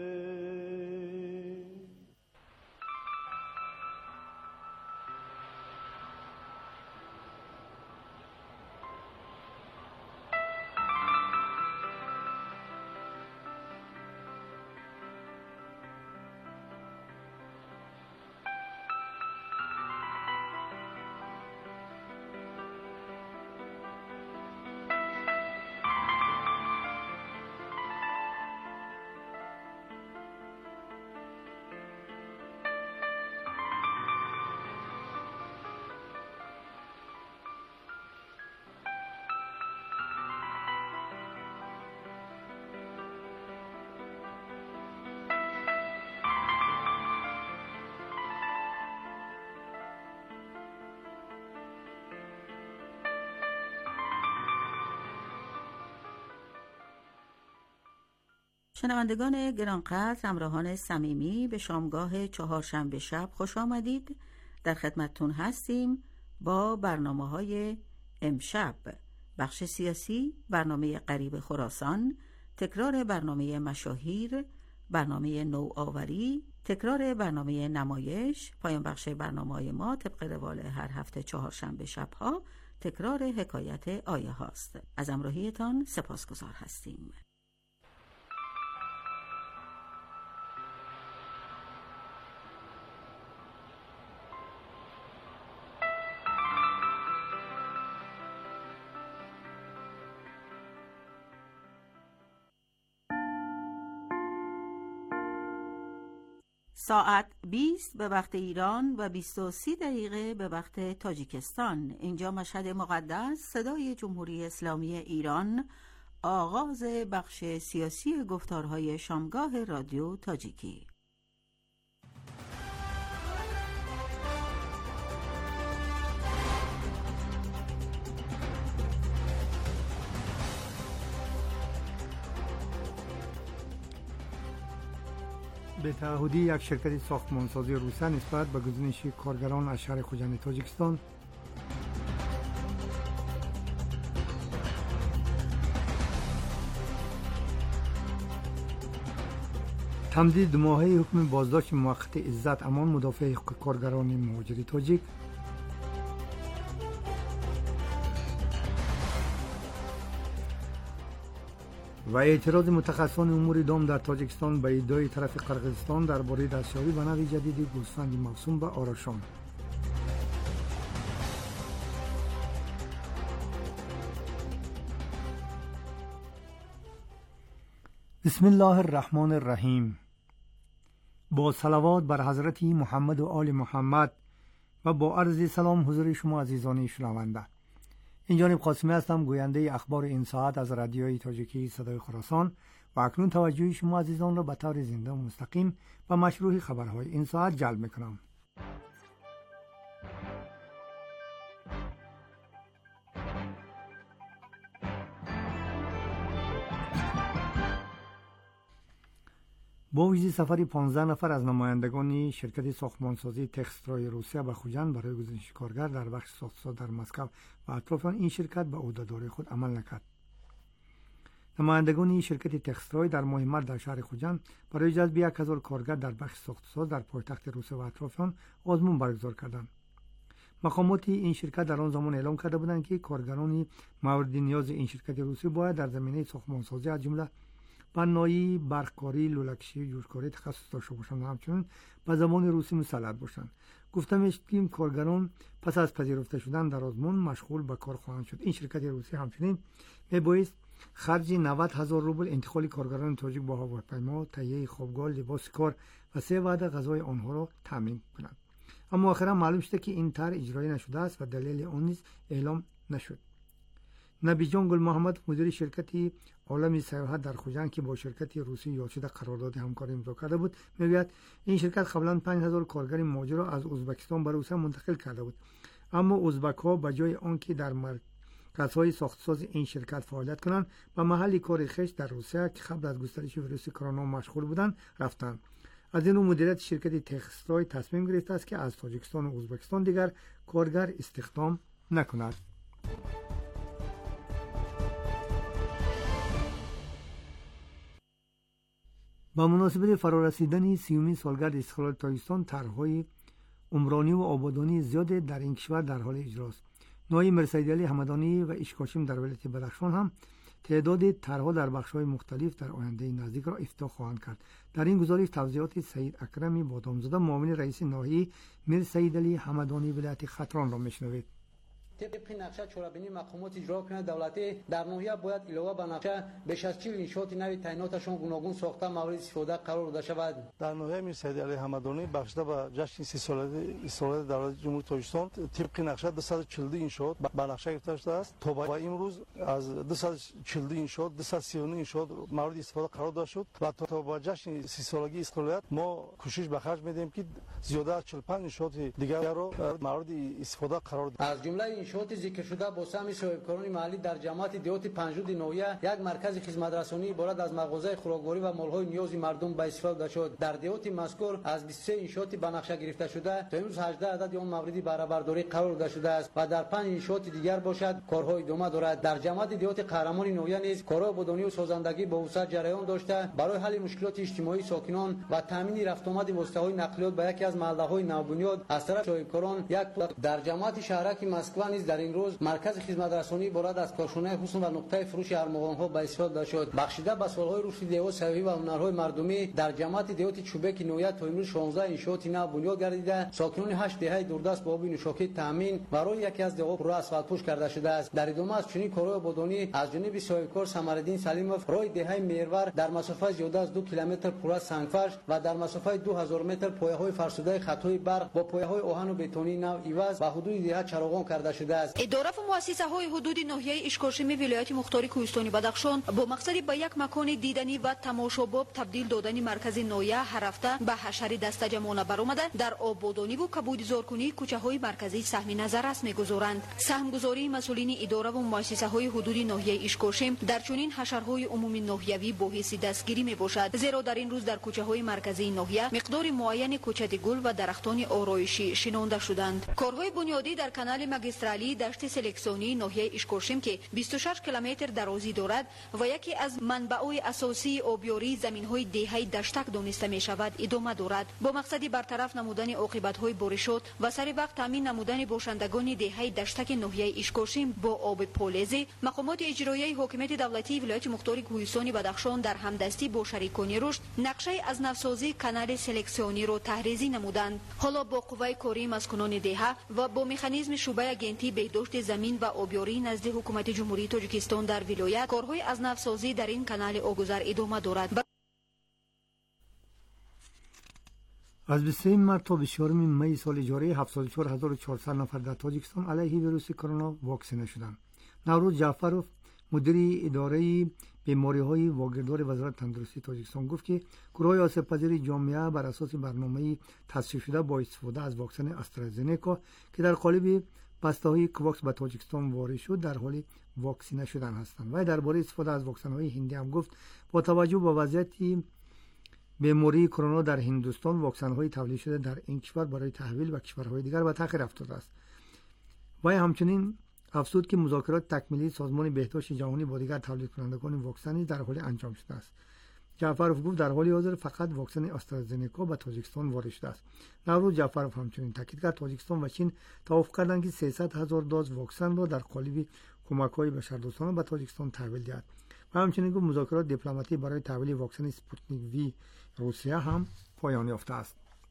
شنوندگان گرانقدر، همراهان صمیمی، به شامگاه چهارشنبه شب خوش آمدید. در خدمتتون هستیم با برنامه‌های امشب: بخش سیاسی، برنامه غریب خراسان، تکرار برنامه مشاهیر، برنامه نوآوری، تکرار برنامه نمایش، پایان بخش برنامه‌های ما طبق روال هر هفته چهارشنبه شب‌ها تکرار حکایت آیه هاست. از همراهیتان سپاسگزار هستیم. ساعت بیست به وقت ایران و بیست و سی دقیقه به وقت تاجیکستان. اینجا مشهد مقدس، صدای جمهوری اسلامی ایران. آغاز بخش سیاسی گفتارهای شامگاه رادیو تاجیکی. به تعهدی یک شرکت ساختمانسازی روسیه نسبت به گزینش کارگران از شهر خوجند تاجیکستان، تمدید دو ماهه حکم بازداشت موقت عزت امان مدافع حقوق کارگران مهاجر تاجیک، و اعتراض متخصصان امور دام در تاجیکستان به ادعای طرف قرقیزستان درباره دستیابی به نوع جدید گوسفند موسوم به آراشان. بسم الله الرحمن الرحیم. با صلوات بر حضرت محمد و آل محمد و با عرض سلام حضور شما عزیزان شنونده. این جانب قاسمی هستم، گوینده اخبار این ساعت از رادیوی تاجیکی صدای خراسان، و اکنون توجه شما عزیزان را به طور زنده و مستقیم و مشروع خبرهای این ساعت جلب میکنم. با ویژه سفری پانزده نفر از نمایندگان شرکت ساختمانسازی تکسترای روسیه به خوجند برای گزینش کارگر در بخش ساختساز در مسکو و اطرافان، این شرکت به عهدهداری خود عمل نکرد. نمایندگان شرکت تکسترای در ماه مارس در شهر خوجند برای جذب یک هزار کارگر در بخش ساختساز در پایتخت روسیه و اطرافان آزمون برگزار کردند. مقامات این شرکت در آن زمان اعلام کرده بودند که کارگران مورد نیاز این شرکت روسی باید در زمینه ساختمانسازی از جمله بنایی، برقکاری، لولکشی، جوشکاری تخصص داشته باشند و همچنین به زبان روسی مسلط باشند. گفته میشه که کارگران پس از پذیرفته شدن در آزمون مشغول به کار خواهند شد. این شرکت روسی همچنین میبایست خرج نود هزار روبل انتقال کارگران تاجیک با هواپیما، تهیه خوابگاه، لباس کار و سه وعده غذای آنها را تامین کند. اما آخرا معلوم شده که این طرح اجرایی نشده است و دلیل آن نیز اعلام نشد. نبیجان گل محمد، مدیر شرکت عالمی سیاحت در خوجند که با شرکت روسی یادشده قرارداد همکاری امضا کرده بود، میگوید این شرکت قبلا پنج هزار کارگر مهاجر را از ازبکستان به روسیه منتقل کرده بود، اما ازبک‌ها به جای آنکه در مرکزهای ساختساز این شرکت فعالیت کنند و محل کار خویش در روسیه که قبل از گسترش ویروس کرونا مشغول بودند رفتند. از این رو مدیریت شرکت تکسترای تصمیم گرفته است که از تاجیکستان و ازبکستان دیگر کارگر استخدام نکند. با مناسبت فرارسیدن سیومین سالگرد استقلال تاجیکستان، طرح‌های عمرانی و آبادانی زیاد در این کشور در حال اجراست. نایب میر سید علی حمدانی و اشکاشم در ولایت بدخشان هم تعداد طرح‌ها در بخش‌های مختلف در آینده نزدیک را افتتاح خواهند کرد. در این گزارش توضیحات سید اکرمی بادامزاده، معاون رئیس ناحیه میر سید علی حمدانی ولایت خطران را میشنوید. طبق نقشه چورابینی مقامات اجرا کننده دولتی در ناحیه باید علاوه بر نقشه بیش از چهل انشاءات نوی تعییناتشان گوناگون ساخته مورد استفاده قرار داده شود. در ناحیه میر سید علی حمدانی بخشیده به جشن سی سالگی استقلال دولت جمهوری تاجیکستان طبق نقشه دویست و چهل انشاءات به نقشه گرفته شده است. تا به امروز از دویست و چهل انشاءات دویست و سی و نه انشاءات مورد استفاده قرار داده شد و تا به جشن سی سالگی استقلالیت ما کوشش به خرج میدیم که زیاده از چهل و پنج انشاءات دیگر را مورد استفاده قرار دهیم. از جمله انشاءات ذکر شده با سهم صاحبکاران محلی در جماعت دیوت پنجرود نویه یک مرکز خدمترسانی عبارت از مغازه خوراکواری و مالهای نیاز مردم به استفاده شد. در دیوت مذکور از بیست و سه انشاءات به نقشه گرفته شده تا امروز هجده عدد آن موردی بهره برداری قرار داده شده است و در پنج انشاءات دیگر باشد کارهای ادامه دارد. در جماعت دیوت قهرمان نویه نیز کارهای آبادانی و سازندگی با وسعت جریان داشته برای حل مشکلات اجتماعی ساکنان و تامین رفت آمد واسطه‌های نقلیات به یکی از محله‌های نوبنیاد از طرف صاحبکاران یک در جماعت شهرک مسکو نیز در این روز مرکز خدمترسانی عبارت از کارخانه حسن و نقطه فروش ارمغان‌ها به استفاده شد. بخشیده به سال‌های رشد دیوت صحیح و هنرهای مردمی در جماعت دیوت چوبک نویه تا امروز شانزده انشاءات نو بنیاد گردیده ساکنان هشت دهه دوردست با آب نوشاکی تامین و روی یکی از دیوها رو اسفالت پوش کرده شده است. در ادامه از چنین کارهای آبادانی از جانب صاحبکار سمرالدین سلیموف روی دهه میرور در مسافت زیاده از دو کیلومتر پورا سنگفرش و در مسافت دو هزار متر پایه‌های فرسوده خطهای برق با پایه‌های آهن و بتونی نو ایواز و حدود دهه چراغان کرده شده است. اداره و مؤسسه‌های حدود ناحیه اشکاشمی ولایت مختار کوهستانی بدخشان با مقصد به یک مکان دیدنی و تماشاباب تبدیل دادن مرکز نویه هر هفته به حشر دستجمعانه برآمده در آبادانی و کبودزارکنی کوچه‌های مرکزی سهم نظر است می‌گذارند. سهمگذاری مسئولین اداره و مؤسسه‌های حدود ناحیه اشکاشم در چنین حشرهای عمومی ناحیوی باعث دستگیری می‌باشد، زیرا در این روز در کوچه‌های مرکزی ناحیه مقدار معین کوچه گل و درختان آرایشی شنانده شدند. کارهای بنیادی در کانال ماگسترالی دشت سلکسیونی ناحیه اشکاشم که بیست و شش کیلومتر درازی دارد و یکی از منبع‌های اساسی آبیاری زمین‌های دهه دشتک دانسته می‌شود ادامه دارد. با مقصد برطرف نمودن عاقبت‌های بارشات و سر وقت تامین نمودن باشندگان دهه دشتک ناحیه اشکاشم با آب پالیزی، مقامات اجرایی حاکمیت دولتی ولایت مختار کوهستانی بدخشان در همدستی با شریکان رشد نقشه از نوسازی کانال سلکسیونی را تحریزی نمودند. حالا با قوه کاری مسکونان دهه و با مکانیزم شعبه گنتی بهداشت زمین و آبیاری نزد حکومت جمهوری تاجیکستان در ولایت کارهای از نوسازی در این کانال آبگذر ادامه دارد. از بیست و سه مارس تا بیست و چهارم می سال جاری هفتاد و چهار هزار و چهارصد نفر در تاجیکستان علیه ویروس کرونا واکسینه شدند. نوروز جعفروف مدیر اداره بیماری‌های واگیردار وزارت تندرستی تاجیکستان گفت که گروه آسیب‌پذیر جامعه بر اساس برنامه‌ای تصویب شده با استفاده از واکسن آسترازنکا که در قالب بسته‌های کوواکس به تاجیکستان وارد شد در حال واکسینه شدن هستند. و درباره استفاده از واکسن‌های هندی هم گفت با توجه به وضعیت بیماری کرونا در هندوستان واکسن‌های تولید شده در این کشور برای تحویل به کشورهای دیگر به تأخیر افتاده است. و همچنین افزود که مذاکرات تکمیلی سازمان بهداشت جهانی با دیگر تولید کنندگان واکسن در حال انجام شده است. جعفروف گفت در حال حاضر فقط واکسن آسترازنکا به تاجیکستان وارد شده است. نوروز جعفروف همچنین تاکید کرد تاجیکستان و چین توافق کردند که سیصد هزار دوز واکسن را در قالب کمک‌های بشردوستانه به تاجیکستان تحویل دهد. و همچنین گفت مذاکرات دیپلماتی برای تحویل واکسن اسپوتنیک وی روسیه هم پایان یافته است.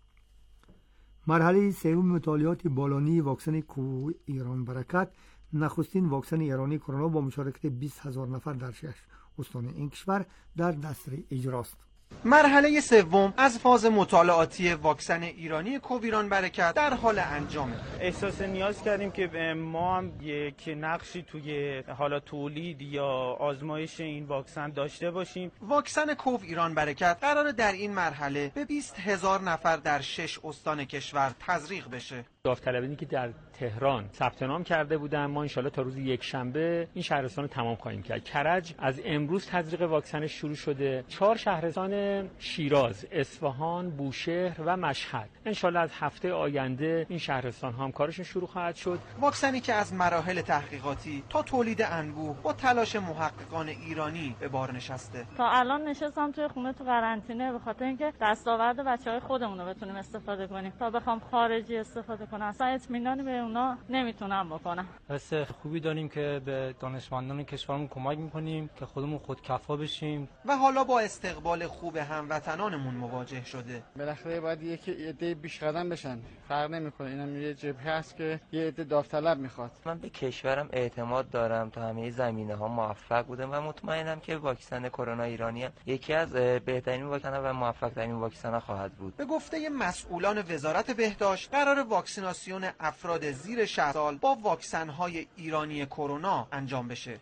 مرحله سوم مطالعات بالانی واکسن کو ایران برکت، نخستین واکسن ایرانی کرونا با مشارکت بیست هزار نفر در شش استان این کشور در دستور اجراست. مرحله سوم از فاز مطالعاتی واکسن ایرانی کوویران برکت در حال انجامه. احساس نیاز کردیم که ما هم یک نقشی توی حالا تولید یا آزمایش این واکسن داشته باشیم. واکسن کوویران برکت قراره در این مرحله به بیست هزار نفر در شش استان کشور تزریق بشه. داوطلبانی که در تهران ثبت نام کرده بودن ما انشالله تا روز یک شنبه این شهرستان رو تمام خواهیم کرد. کرج از امروز تزریق واکسن شروع شده. چهار شهرستان شیراز، اصفهان، بوشهر و مشهد انشالله از هفته آینده این شهرستان ها هم کارشون شروع خواهد شد. واکسنی که از مراحل تحقیقاتی تا تولید انبوه با تلاش محققان ایرانی به بار نشسته. تا الان نشستم توی خونه تو قرنطینه به خاطر اینکه دستاورد بچهای خودمون رو بتونیم استفاده کنیم. تا بخوام خارجی استفاده کنم اصلا اطمینانی به اونا نمیتونم بکنم. حس خوبی داریم که به دانشمندان کشورمون کمک میکنیم که خودمون خودکفا بشیم و حالا با استقبال خوب هموطنانمون مواجه شده. بالاخره باید یکی عده بیش قدم بشن. فرق نمیکنه، اینم یه جبهه است که یه عده داوطلب میخواد. من به کشورم اعتماد دارم، تا همه زمینه‌ها موفق بودم و مطمئنم که واکسن کرونا ایرانی هم یکی از بهترین واکسن‌ها و موفق‌ترین واکسن‌ها خواهد بود. به گفته مسئولان وزارت بهداشت قرار واکسیناسیون افراد زیر شصت سال با واکسن‌های ایرانی کرونا انجام بشه.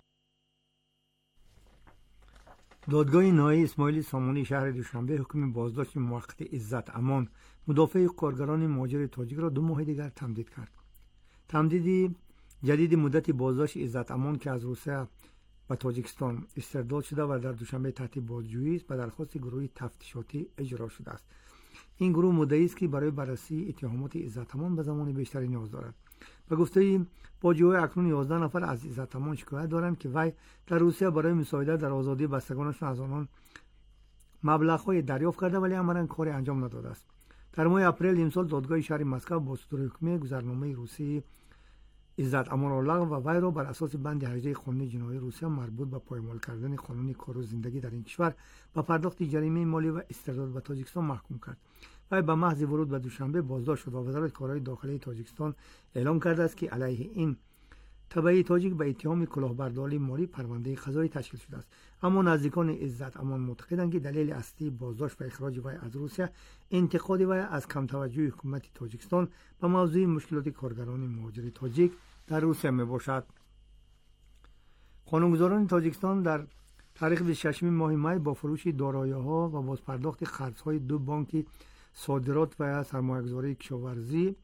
دادگاه نهایی اسماعیل سامانی شهر دوشنبه حکم بازداشت موقت عزت امان مدافع کارگران مهاجر تاجیک را دو ماه دیگر تمدید کرد. تمدید جدید مدت بازداشت عزت امان که از روسیه و تاجیکستان استرداد شده و در دوشنبه تحت بازجویی است به درخواست گروه تفتیشاتی اجرا شده است. این گروه مدعی است که برای بررسی اتهامات عزت امان به زمان بیشتری نیاز دارد. به گفته بازجویان اکنون یازده نفر از عزت امان شکایت دارند که وی در روسیه برای مساعدت در آزادی بستگانشان از آنان مبلغ‌های دریافت کرده ولی عملاً کاری انجام نداده است. در ماه اپریل امسال دادگاه شهر مسکو با صدور حکم گذرنامه روسی عزت امان را لغو و وی را بر اساس بند هجده قانون جنایی روسیه مربوط به پایمال کردن قانون کار و زندگی در این کشور و پرداخت جریمه مالی و استرداد به تاجیکستان محکوم کرد. وی به محض ورود به دوشنبه بازداشت شد و وزارت کارهای داخلی تاجیکستان اعلام کرده است که علیه این تبعی تاجیک به اتهام کلاهبرداری مالی پرونده قضایی تشکیل شده است. اما نزدیکان عزت امان معتقدند که دلیل اصلی بازداشت و اخراج وی از روسیه انتقاد وی از کم توجهی حکومت تاجیکستان به موضوع مشکلات کارگران مهاجر تاجیک در روسیه می باشد. قانونگذاران تاجیکستان در تاریخ بیست و ششم ماه می با فروش دارایی‌ها و بازپرداخت قرض‌های دو بانک صادرات و سرمایه‌گذاری کشاورزی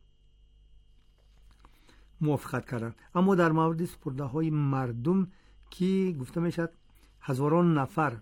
موافقت کردند. اما در مورد سپرده‌های مردم که گفته میشد هزاران نفر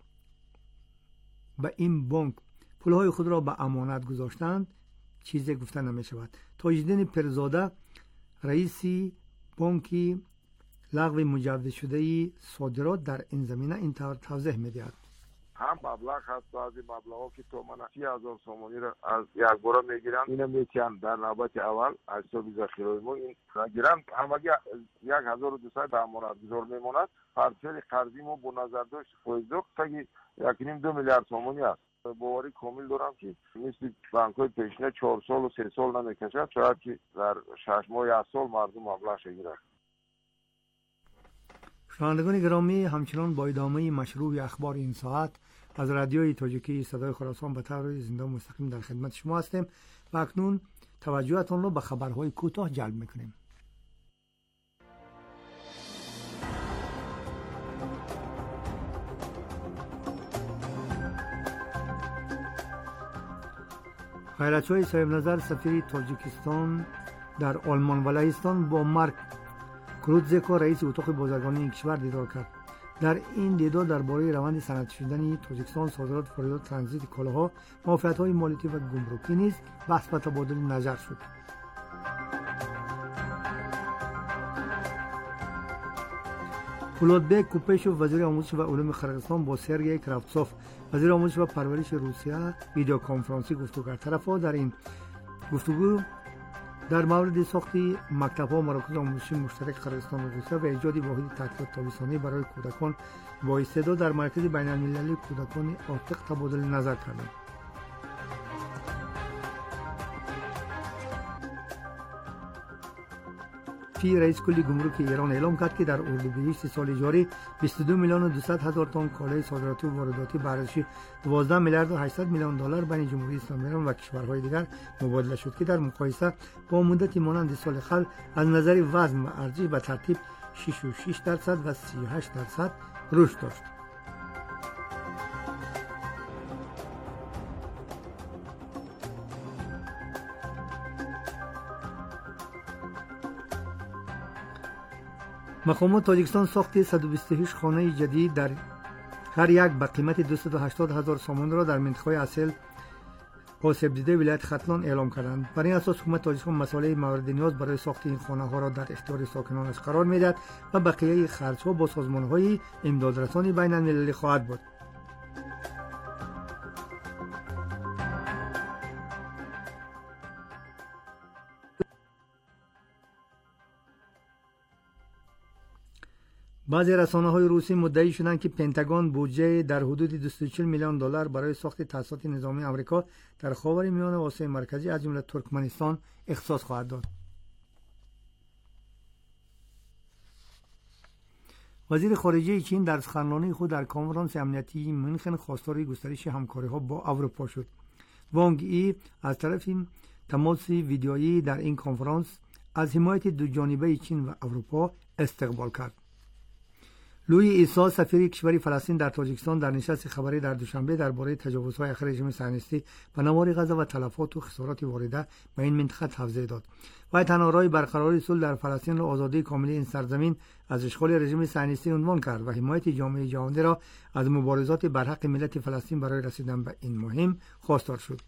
به این بانک پولهای خود را به امانت گذاشتند چیزی گفته نمی شود. تاج‌الدین پیرزاده رئیس بانک لغو مجوز شده صادرات در این زمینه این طور توضیح می‌دهد. هم مبلغ هست، بعضی مبلغا که تومن سی هزار سومانی را از یک بار میگیرن، اینو میتونن در نوبت اول از حساب ذخیره ما این نگیرن، همگی یک هزار و دویست به امانت گذار میموند. پارچه قرضی ما با نظر داشت فایده تا یک نیم دو میلیارد سومانی است. باوری کامل دارم که مثل بانک‌های پیشینه چهار سال و سه سال نمیکشد، شاید که در شش ماه یا سال مردم مبلغ گیرند. شنوندگان گرامی، همچنان با ادامه مشروع اخبار این ساعت از رادیوی تاجیکی صدای خراسان به طور زنده و مستقیم در خدمت شما هستیم و اکنون توجهتان را به خبرهای کوتاه جلب میکنیم. خیراتچوی صاحب نظر سفیر تاجیکستان در آلمان و لهستان با مارک کروتزکو رئیس اتاق بازرگانی این کشور دیدار کرد. در این دیدار درباره روند صنعتی شدن تاجیکستان، صادرات، واردات، ترانزیت کالاها، موافقت‌های مالیاتی و گمرکی نیز بحث و تبادل نظر شد. پولادبک کوپشوف وزیر آموزش و علوم قرقیزستان با سرگئی کرافتسوف وزیر آموزش و پرورش روسیه ویدیو کنفرانسی گفتگو کرد. طرف‌ها در این گفتگو در مورد ساخت مکتب‌ها و مراکز آموزشی مشترک قرقیزستان و روسیه و ایجاد واحد تحصیلات تابستانی برای کودکان با استعداد در مرکز بین‌المللی کودکان عاتق تبادل نظر کردند. فی رئیس کل گمرک ایران اعلام کرد که در اردیبهشت سال جاری بیست و دو میلیون و دویست هزار تن کالای صادراتی و وارداتی به ارزش دوازده میلیارد و هشتصد میلیون دلار بین جمهوری اسلامی ایران و کشورهای دیگر مبادله شد که در مقایسه با مدتی مانند سال قبل از نظر وزن و ارزش به ترتیب شش و شش درصد و سی و هشت درصد رشد داشت. مقامات تاجیکستان ساخت صد و بیست و هشت خانه جدید در هر یک به قیمت دویست و هشتاد هزار سومن را در منطقه اصل قاسب دیده ولایت ختلان اعلام کردند. بر این اساس حکومت تاجیکستان مسئله مورد نیاز برای ساخت این خانه ها را در اختیار ساکنانش قرار میدهد و بقیه خرج ها با سازمان های امدادرسانی بین المللی خواهد بود. بعضی رسانه‌های روسی مدعی شدند که پنتاگون بودجه در حدود دویست و چهل میلیون دلار برای ساخت تاسیسات نظامی آمریکا در خاورمیانه و آسیا مرکزی از جمله ترکمنستان اختصاص خواهد داد. وزیر خارجه چین در سخنرانی خود در کنفرانس امنیتی مونیخ خواستار گسترش همکاری‌ها با اروپا شد. وانگ ای از طرف تماس ویدیویی در این کنفرانس از حمایت دو جانبه چین و اروپا استقبال کرد. لوی عیسی سفیر کشور فلسطین در تاجیکستان در نشست خبری در دوشنبه درباره تجاوزهای اخیر رژیم صهیونیستی به نوار غزه و تلفات و خسارات وارده به این منطقه توضیح داد. و تنها راه برقراری صلح در فلسطین را آزادی کامل این سرزمین از اشغال رژیم صهیونیستی عنوان کرد و حمایت جامعه جهانی را از مبارزات برحق ملت فلسطین برای رسیدن به این مهم خواستار شد.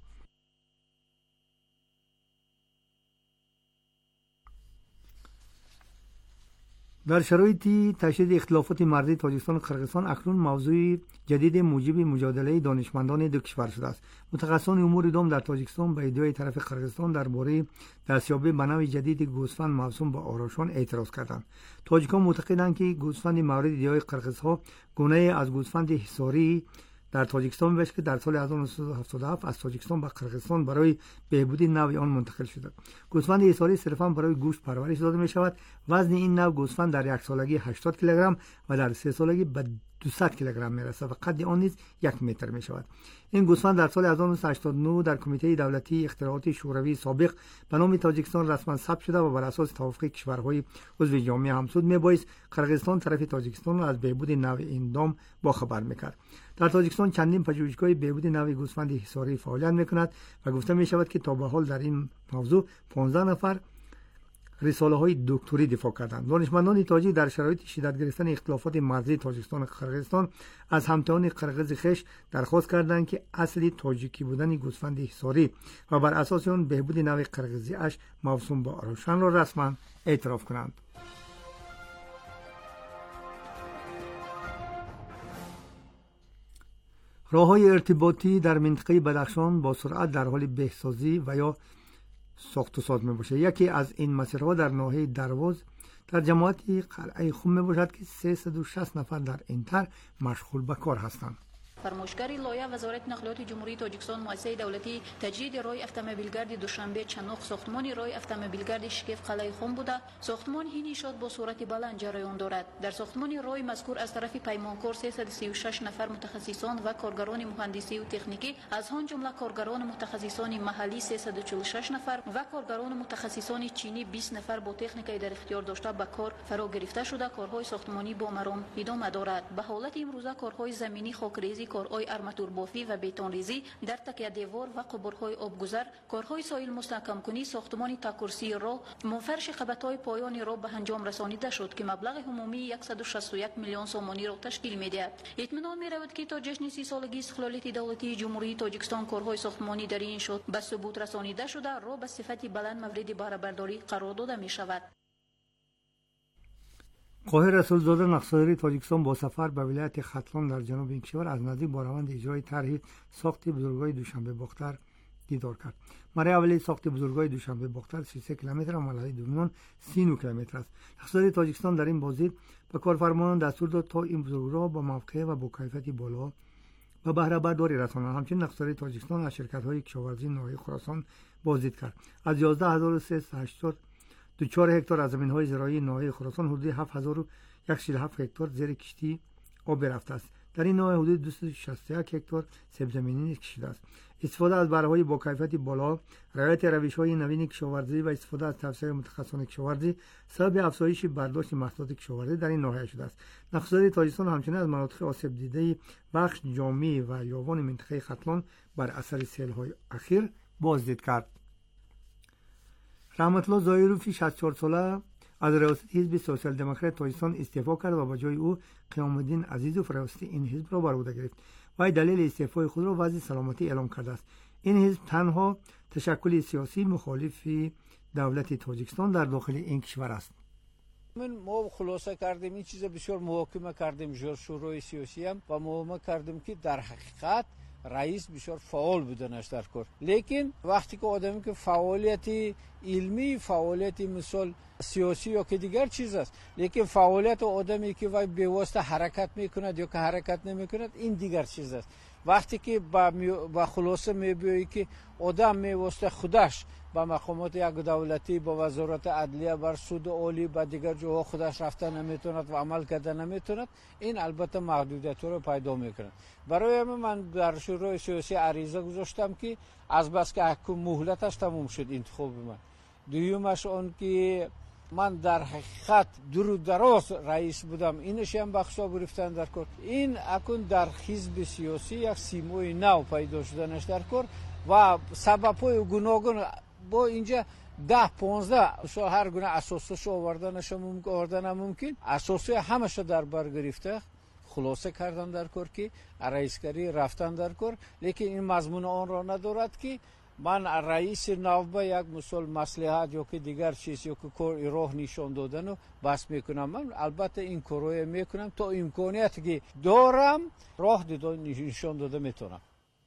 در شرایط تشدید اختلافات مرزی تاجیکستان و قرقیزستان اکنون موضوع جدید موجب مجادله دانشمندان دو کشور شده است. متخصصان امور دام در تاجیکستان به ادعای طرف قرقیزستان درباره دستیابی به نوع جدید گوسفند موسوم به آراشان اعتراض کردند. تاجیکان معتقدند که گوسفند مورد ادعای قرقیزها گونه از گوسفند حصاری در تاجیکستان باشه که در سال هزار و نهصد و هفتاد و هفت از تاجیکستان به قرقیزستان برای بهبودی نوع آن منتقل شده. گوسفند حصاری صرفا برای گوشت پرورش داده می شود. وزن این نوع گوسفند در یک سالگی هشتاد کیلوگرم و در سه سالگی به دویست کیلوگرم می رسد و قد آن نیز یک متر می شود. این گوسفند در سال هزار و نهصد و هشتاد و نه در کمیته دولتی اختراعات شوروی سابق به نام تاجیکستان رسما ثبت شده و بر اساس توافق کشورهای عضو جامعه همسود می بایست قرقیزستان طرف تاجیکستان را از بهبود نوع این دام با خبر میکرد. در تاجیکستان چندین پژوهشگاه بهبود نوع گوسفند حصاری فعالیت میکند و گفته می شود که تا به حال در این موضوع پانزده نفر رساله های دکتری دفاع کردند. دانشمندان تاجیک در شرایط شدت گرفتن اختلافات مرزی تاجیکستان و قرقیزستان از همتایان قرقیز خویش درخواست کردند که اصلی تاجیکی بودن گوسفند حصاری و بر اساس آن بهبود نوع قرقیزی اش موسوم به آراشان را رسما اعتراف کنند. راه‌های ارتباطی در منطقه بدخشان با سرعت در حال بهسازی و یا ساخت و ساز می باشه. یکی از این مسیرها در ناحیه درواز در جماعتی قلعه خم می باشد که سیصد و شصت نفر در این تر مشغول به کار هستند. فرمایشگر لایحه وزارت نقلیات جمهوری تاجیکستان مؤسسه دولتی تجدید راه اتومبیلگرد دوشنبه چنوخ ساختمان راه اتومبیلگرد شکف قلعه خم بوده. ساختمان این انشاءات با صورت بلند جریان دارد. در ساختمان راه مذکور از طرف پیمانکار سیصد و سی و شش نفر متخصصان و کارگران مهندسی و تکنیکی از آن جمله کارگران متخصصان محلی سیصد و چهل و شش نفر و کارگران متخصصان چینی بیست نفر با تکنیکی در اختیار داشته به کار فرا گرفته شده. کارهای ساختمانی با مرام ادامه دارد. به حالت امروزه کارهای زمینی خاکریزی، کارهای آرماتور بافی و بتون ریزی در تکیه دیوار و قبرهای آبگذر، کارهای سایل مستحکم کنی ساختمان تاکورسی راه، منفرش قبطهای پایان راه به انجام رسانیده شد که مبلغ عمومی صد و شصت و یک میلیون سومانی را تشکیل می‌دهد. اطمینان می‌رود که تا جشن سی سالگی استقلالیت دولتی جمهوری تاجیکستان کارهای ساختمانی در این شد به ثبوت رسانیده شده، راه به صفت بلند مورد بهره برداری قرار داده می‌شود. قاهر رسولزاده نقشه‌داری تاجیکستان با سفر به ولایت ختلان در جنوب این کشور از نزدیک با روند اجرای طرح ساخت بزرگای دوشنبه باختر دیدار کرد. مرحله اولی ساخت بزرگای دوشنبه باختر سی و سه کیلومتر و مرحله دوم سی و نه کیلومتر است. نقشه‌داری تاجیکستان در این بازدید به کارفرمایان دستور داد تا این بزرگراه با موقع و با کیفیت بالا و بهره برداری رسانند. همچنین نقشه‌داری تاجیکستان از شرکت‌های کشاورزی ناحیه خراسان بازدید کرد. از یازده هزار و سیصد و هشتاد و چهار هکتار از زمین‌های زراعی ناحیه خراسان حدود هفت هزار و صد و چهل و هفت هکتار زیر کشتی آب رفته است. در این ناحیه حدود دویست و شصت و یک هکتار سیب زمینی کشیده است. استفاده از بهره‌های با کیفیت بالا، رعایت روش‌های نوین کشاورزی و استفاده از توصیه متخصصان کشاورزی سبب افزایش برداشت محصولات کشاورزی در این ناحیه شده است. نقشه‌داری تاجیکستان همچنین از مناطق آسیب دیده بخش جامی و یاوان منطقه ختلان بر اثر سیل‌های اخیر بازدید کرد. رحمت الله ظاهروفی شصت و چهار ساله از ریاست حزب سوسیال دموکرات تاجیکستان استعفا کرد و به جای او قیام الدین عزیزوف ریاست این حزب را بر عهده گرفت. و دلیل استعفای خود را وضع سلامتی اعلام کرده است. این حزب تنها تشکل سیاسی مخالف دولت تاجیکستان در داخل این کشور است. من ما خلاصه کردیم این چیز بسیار محاکمه کردیم جور شورای سیاسی هم و محاکمه کردیم که در حقیقت رئیس بسیار فعال بودنش در کار، لیکن وقتی که آدمی که فعالیت علمی، فعالیت مثال سیاسی یا که دیگر چیز است، لیکن فعالیت آدمی که وای به واسطه حرکت میکند یا که حرکت نمیکند این دیگر چیز است. وقتی که با, با خلاصه میبینی که آدم میواسطه خودش با مقامات یک دولتی، با وزارت عدلیه، بر سود عالی، با دیگر جاها خودش رفته نمیتوند و عمل کرده نمیتوند، این البته محدودیت رو پیدا میکنه. برای من در شورای سیاسی عریضه گذاشتم که از بس که حکم مهلتش تموم شد انتخاب من. دویمش آن که من در حقیقت دور و دراز رئیس بودم، اینش هم بخشا گرفتن در کار. این اکنون در حزب سیاسی یک سیمای نو پیدا شدنش در کار و سبب‌های گوناگون با اینجا ده پانزده شو هر گونه اساسش آوردنش ممکن آوردن ممکن اساسی همش در بر گرفته خلاصه کردن در کار که رئیسگری رفتن در کار، لیکن این مضمون آن را ندارد که من رئیس نوبه یک مسئول مصلحت یا که دیگر چیز یا که کار راه نشان دادن و بس میکنم. من البته این کارو میکنم تا امکانیتی که دارم راه نشان داده میتونم.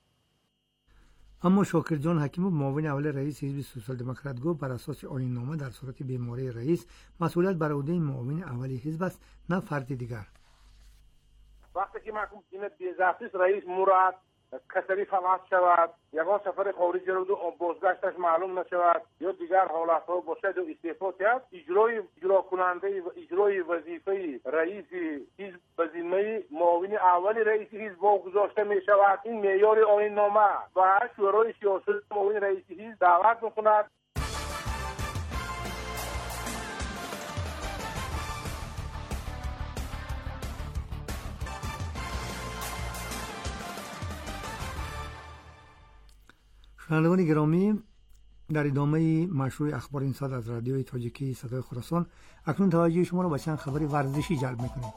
اما شاکر جان حکیموف معاون اول رئیس حزب سوسیال دموکرات گفت بر اساس آیین نامه در صورت بیماری رئیس مسئولیت بر عهده معاون اول حزب است نه فرد دیگر. وقتی که محکوم این بی‌ضبطی رئیس مراد کسری فلات شود، یگان سفر خارجی رو دو بازگشتش معلوم نشود یا دیگر حالت ها باشد و استعفا کرد، اجرای اجرا کننده و اجرای وظیفه رئیس حزب به ذمه معاون اول رئیس حزب واگذاشته می شود. این معیار آیین نامه و شورای سیاسی معاون رئیس حزب دعوت می‌کند. شنوندگان گرامی، در ادامه مشروع اخبار این ساعت از رادیوی تاجیکی صدای خراسان اکنون توجه شما را به چند خبر ورزشی جلب می‌کنیم.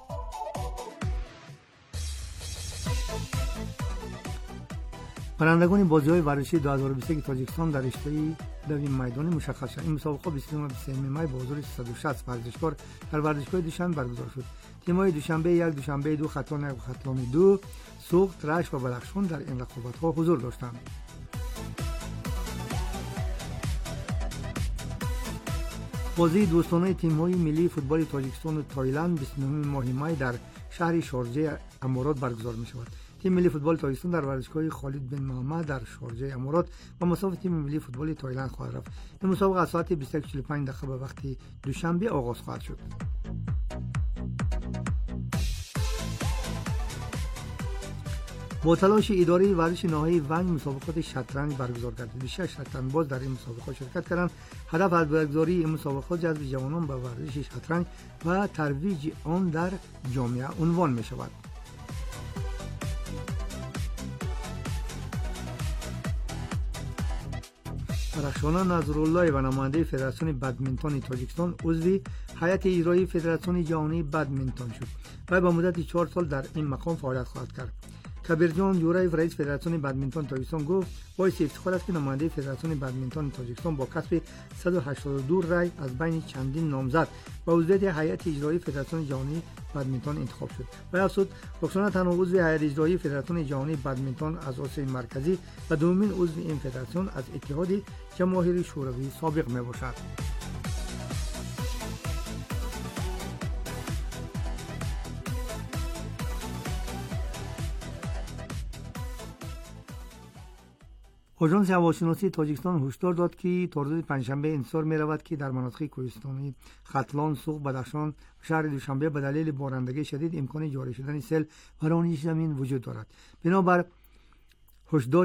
برندگان بازی‌های ورزشی دو هزار و بیست و یک تاجیکستان در رشته دویم میدانی مشخص شد. این مسابقه بیست و سه می با حضور سیصد و شصت ورزشکار در ورزشگاه دوشنبه برگزار شد. تیم‌های دوشنبه یک، دوشنبه دو، خطران یک و خطران دو، سوخت، رشت و بدخشان در این رقابت‌ها حضور داشتند. بازی دوستانه تیم‌های ملی فوتبال تاجیکستان و تایلند بیست و نه ماه می در شهر شارجه امارات برگزار می‌شود. تیم ملی فوتبال تاجیکستان در ورزشگاه خالد بن محمد در شارجه امارات با مسابقه تیم ملی فوتبال تایلند خواهد رفت. این مسابقه از ساعت بیست و یک و چهل و پنج دقیقه به وقت دوشنبه آغاز خواهد شد. با تلاش اداره ورزش نهایی ونگ مسابقات شطرنج برگزار گردید. بیش از شطرنج باز در این مسابقات شرکت کردند. هدف از برگزاری این مسابقات جذب جوانان به ورزش شطرنج و ترویج آن در جامعه عنوان می شود. رخشانه نظرالله و نماینده فدراسیون بدمینتون تاجیکستان عضو هیئت اجرایی فدراسیون جهانی بدمینتون شد و به مدت چهار سال در این مقام فعالیت خواهد کرد. کبیرجان جورایف رئیس فدراسیون بدمینتون تاجیکستان گفت باعث افتخار است که نماینده فدراسیون بدمینتون تاجیکستان با کسب صد و هشتاد و دو رای از بین چندین نامزد به عضویت هیئت اجرایی فدراسیون جهانی بدمینتون انتخاب شد. و افزود رخصانه تنها عضو هیئت اجرایی فدراسیون جهانی بدمینتون از آسیای مرکزی و دومین عضو این فدراسیون از اتحاد جماهیر شوروی سابق می باشد. آژانس هواشناسی تاجیکستان هشدار داد که تا روز پنجشنبه انتظار می رود که در مناطق کوهستانی ختلان، سوخت، بدخشان و شهر دوشنبه به دلیل بارندگی شدید امکان جاری شدن سیل و رانش زمین وجود دارد. بنابر هشدار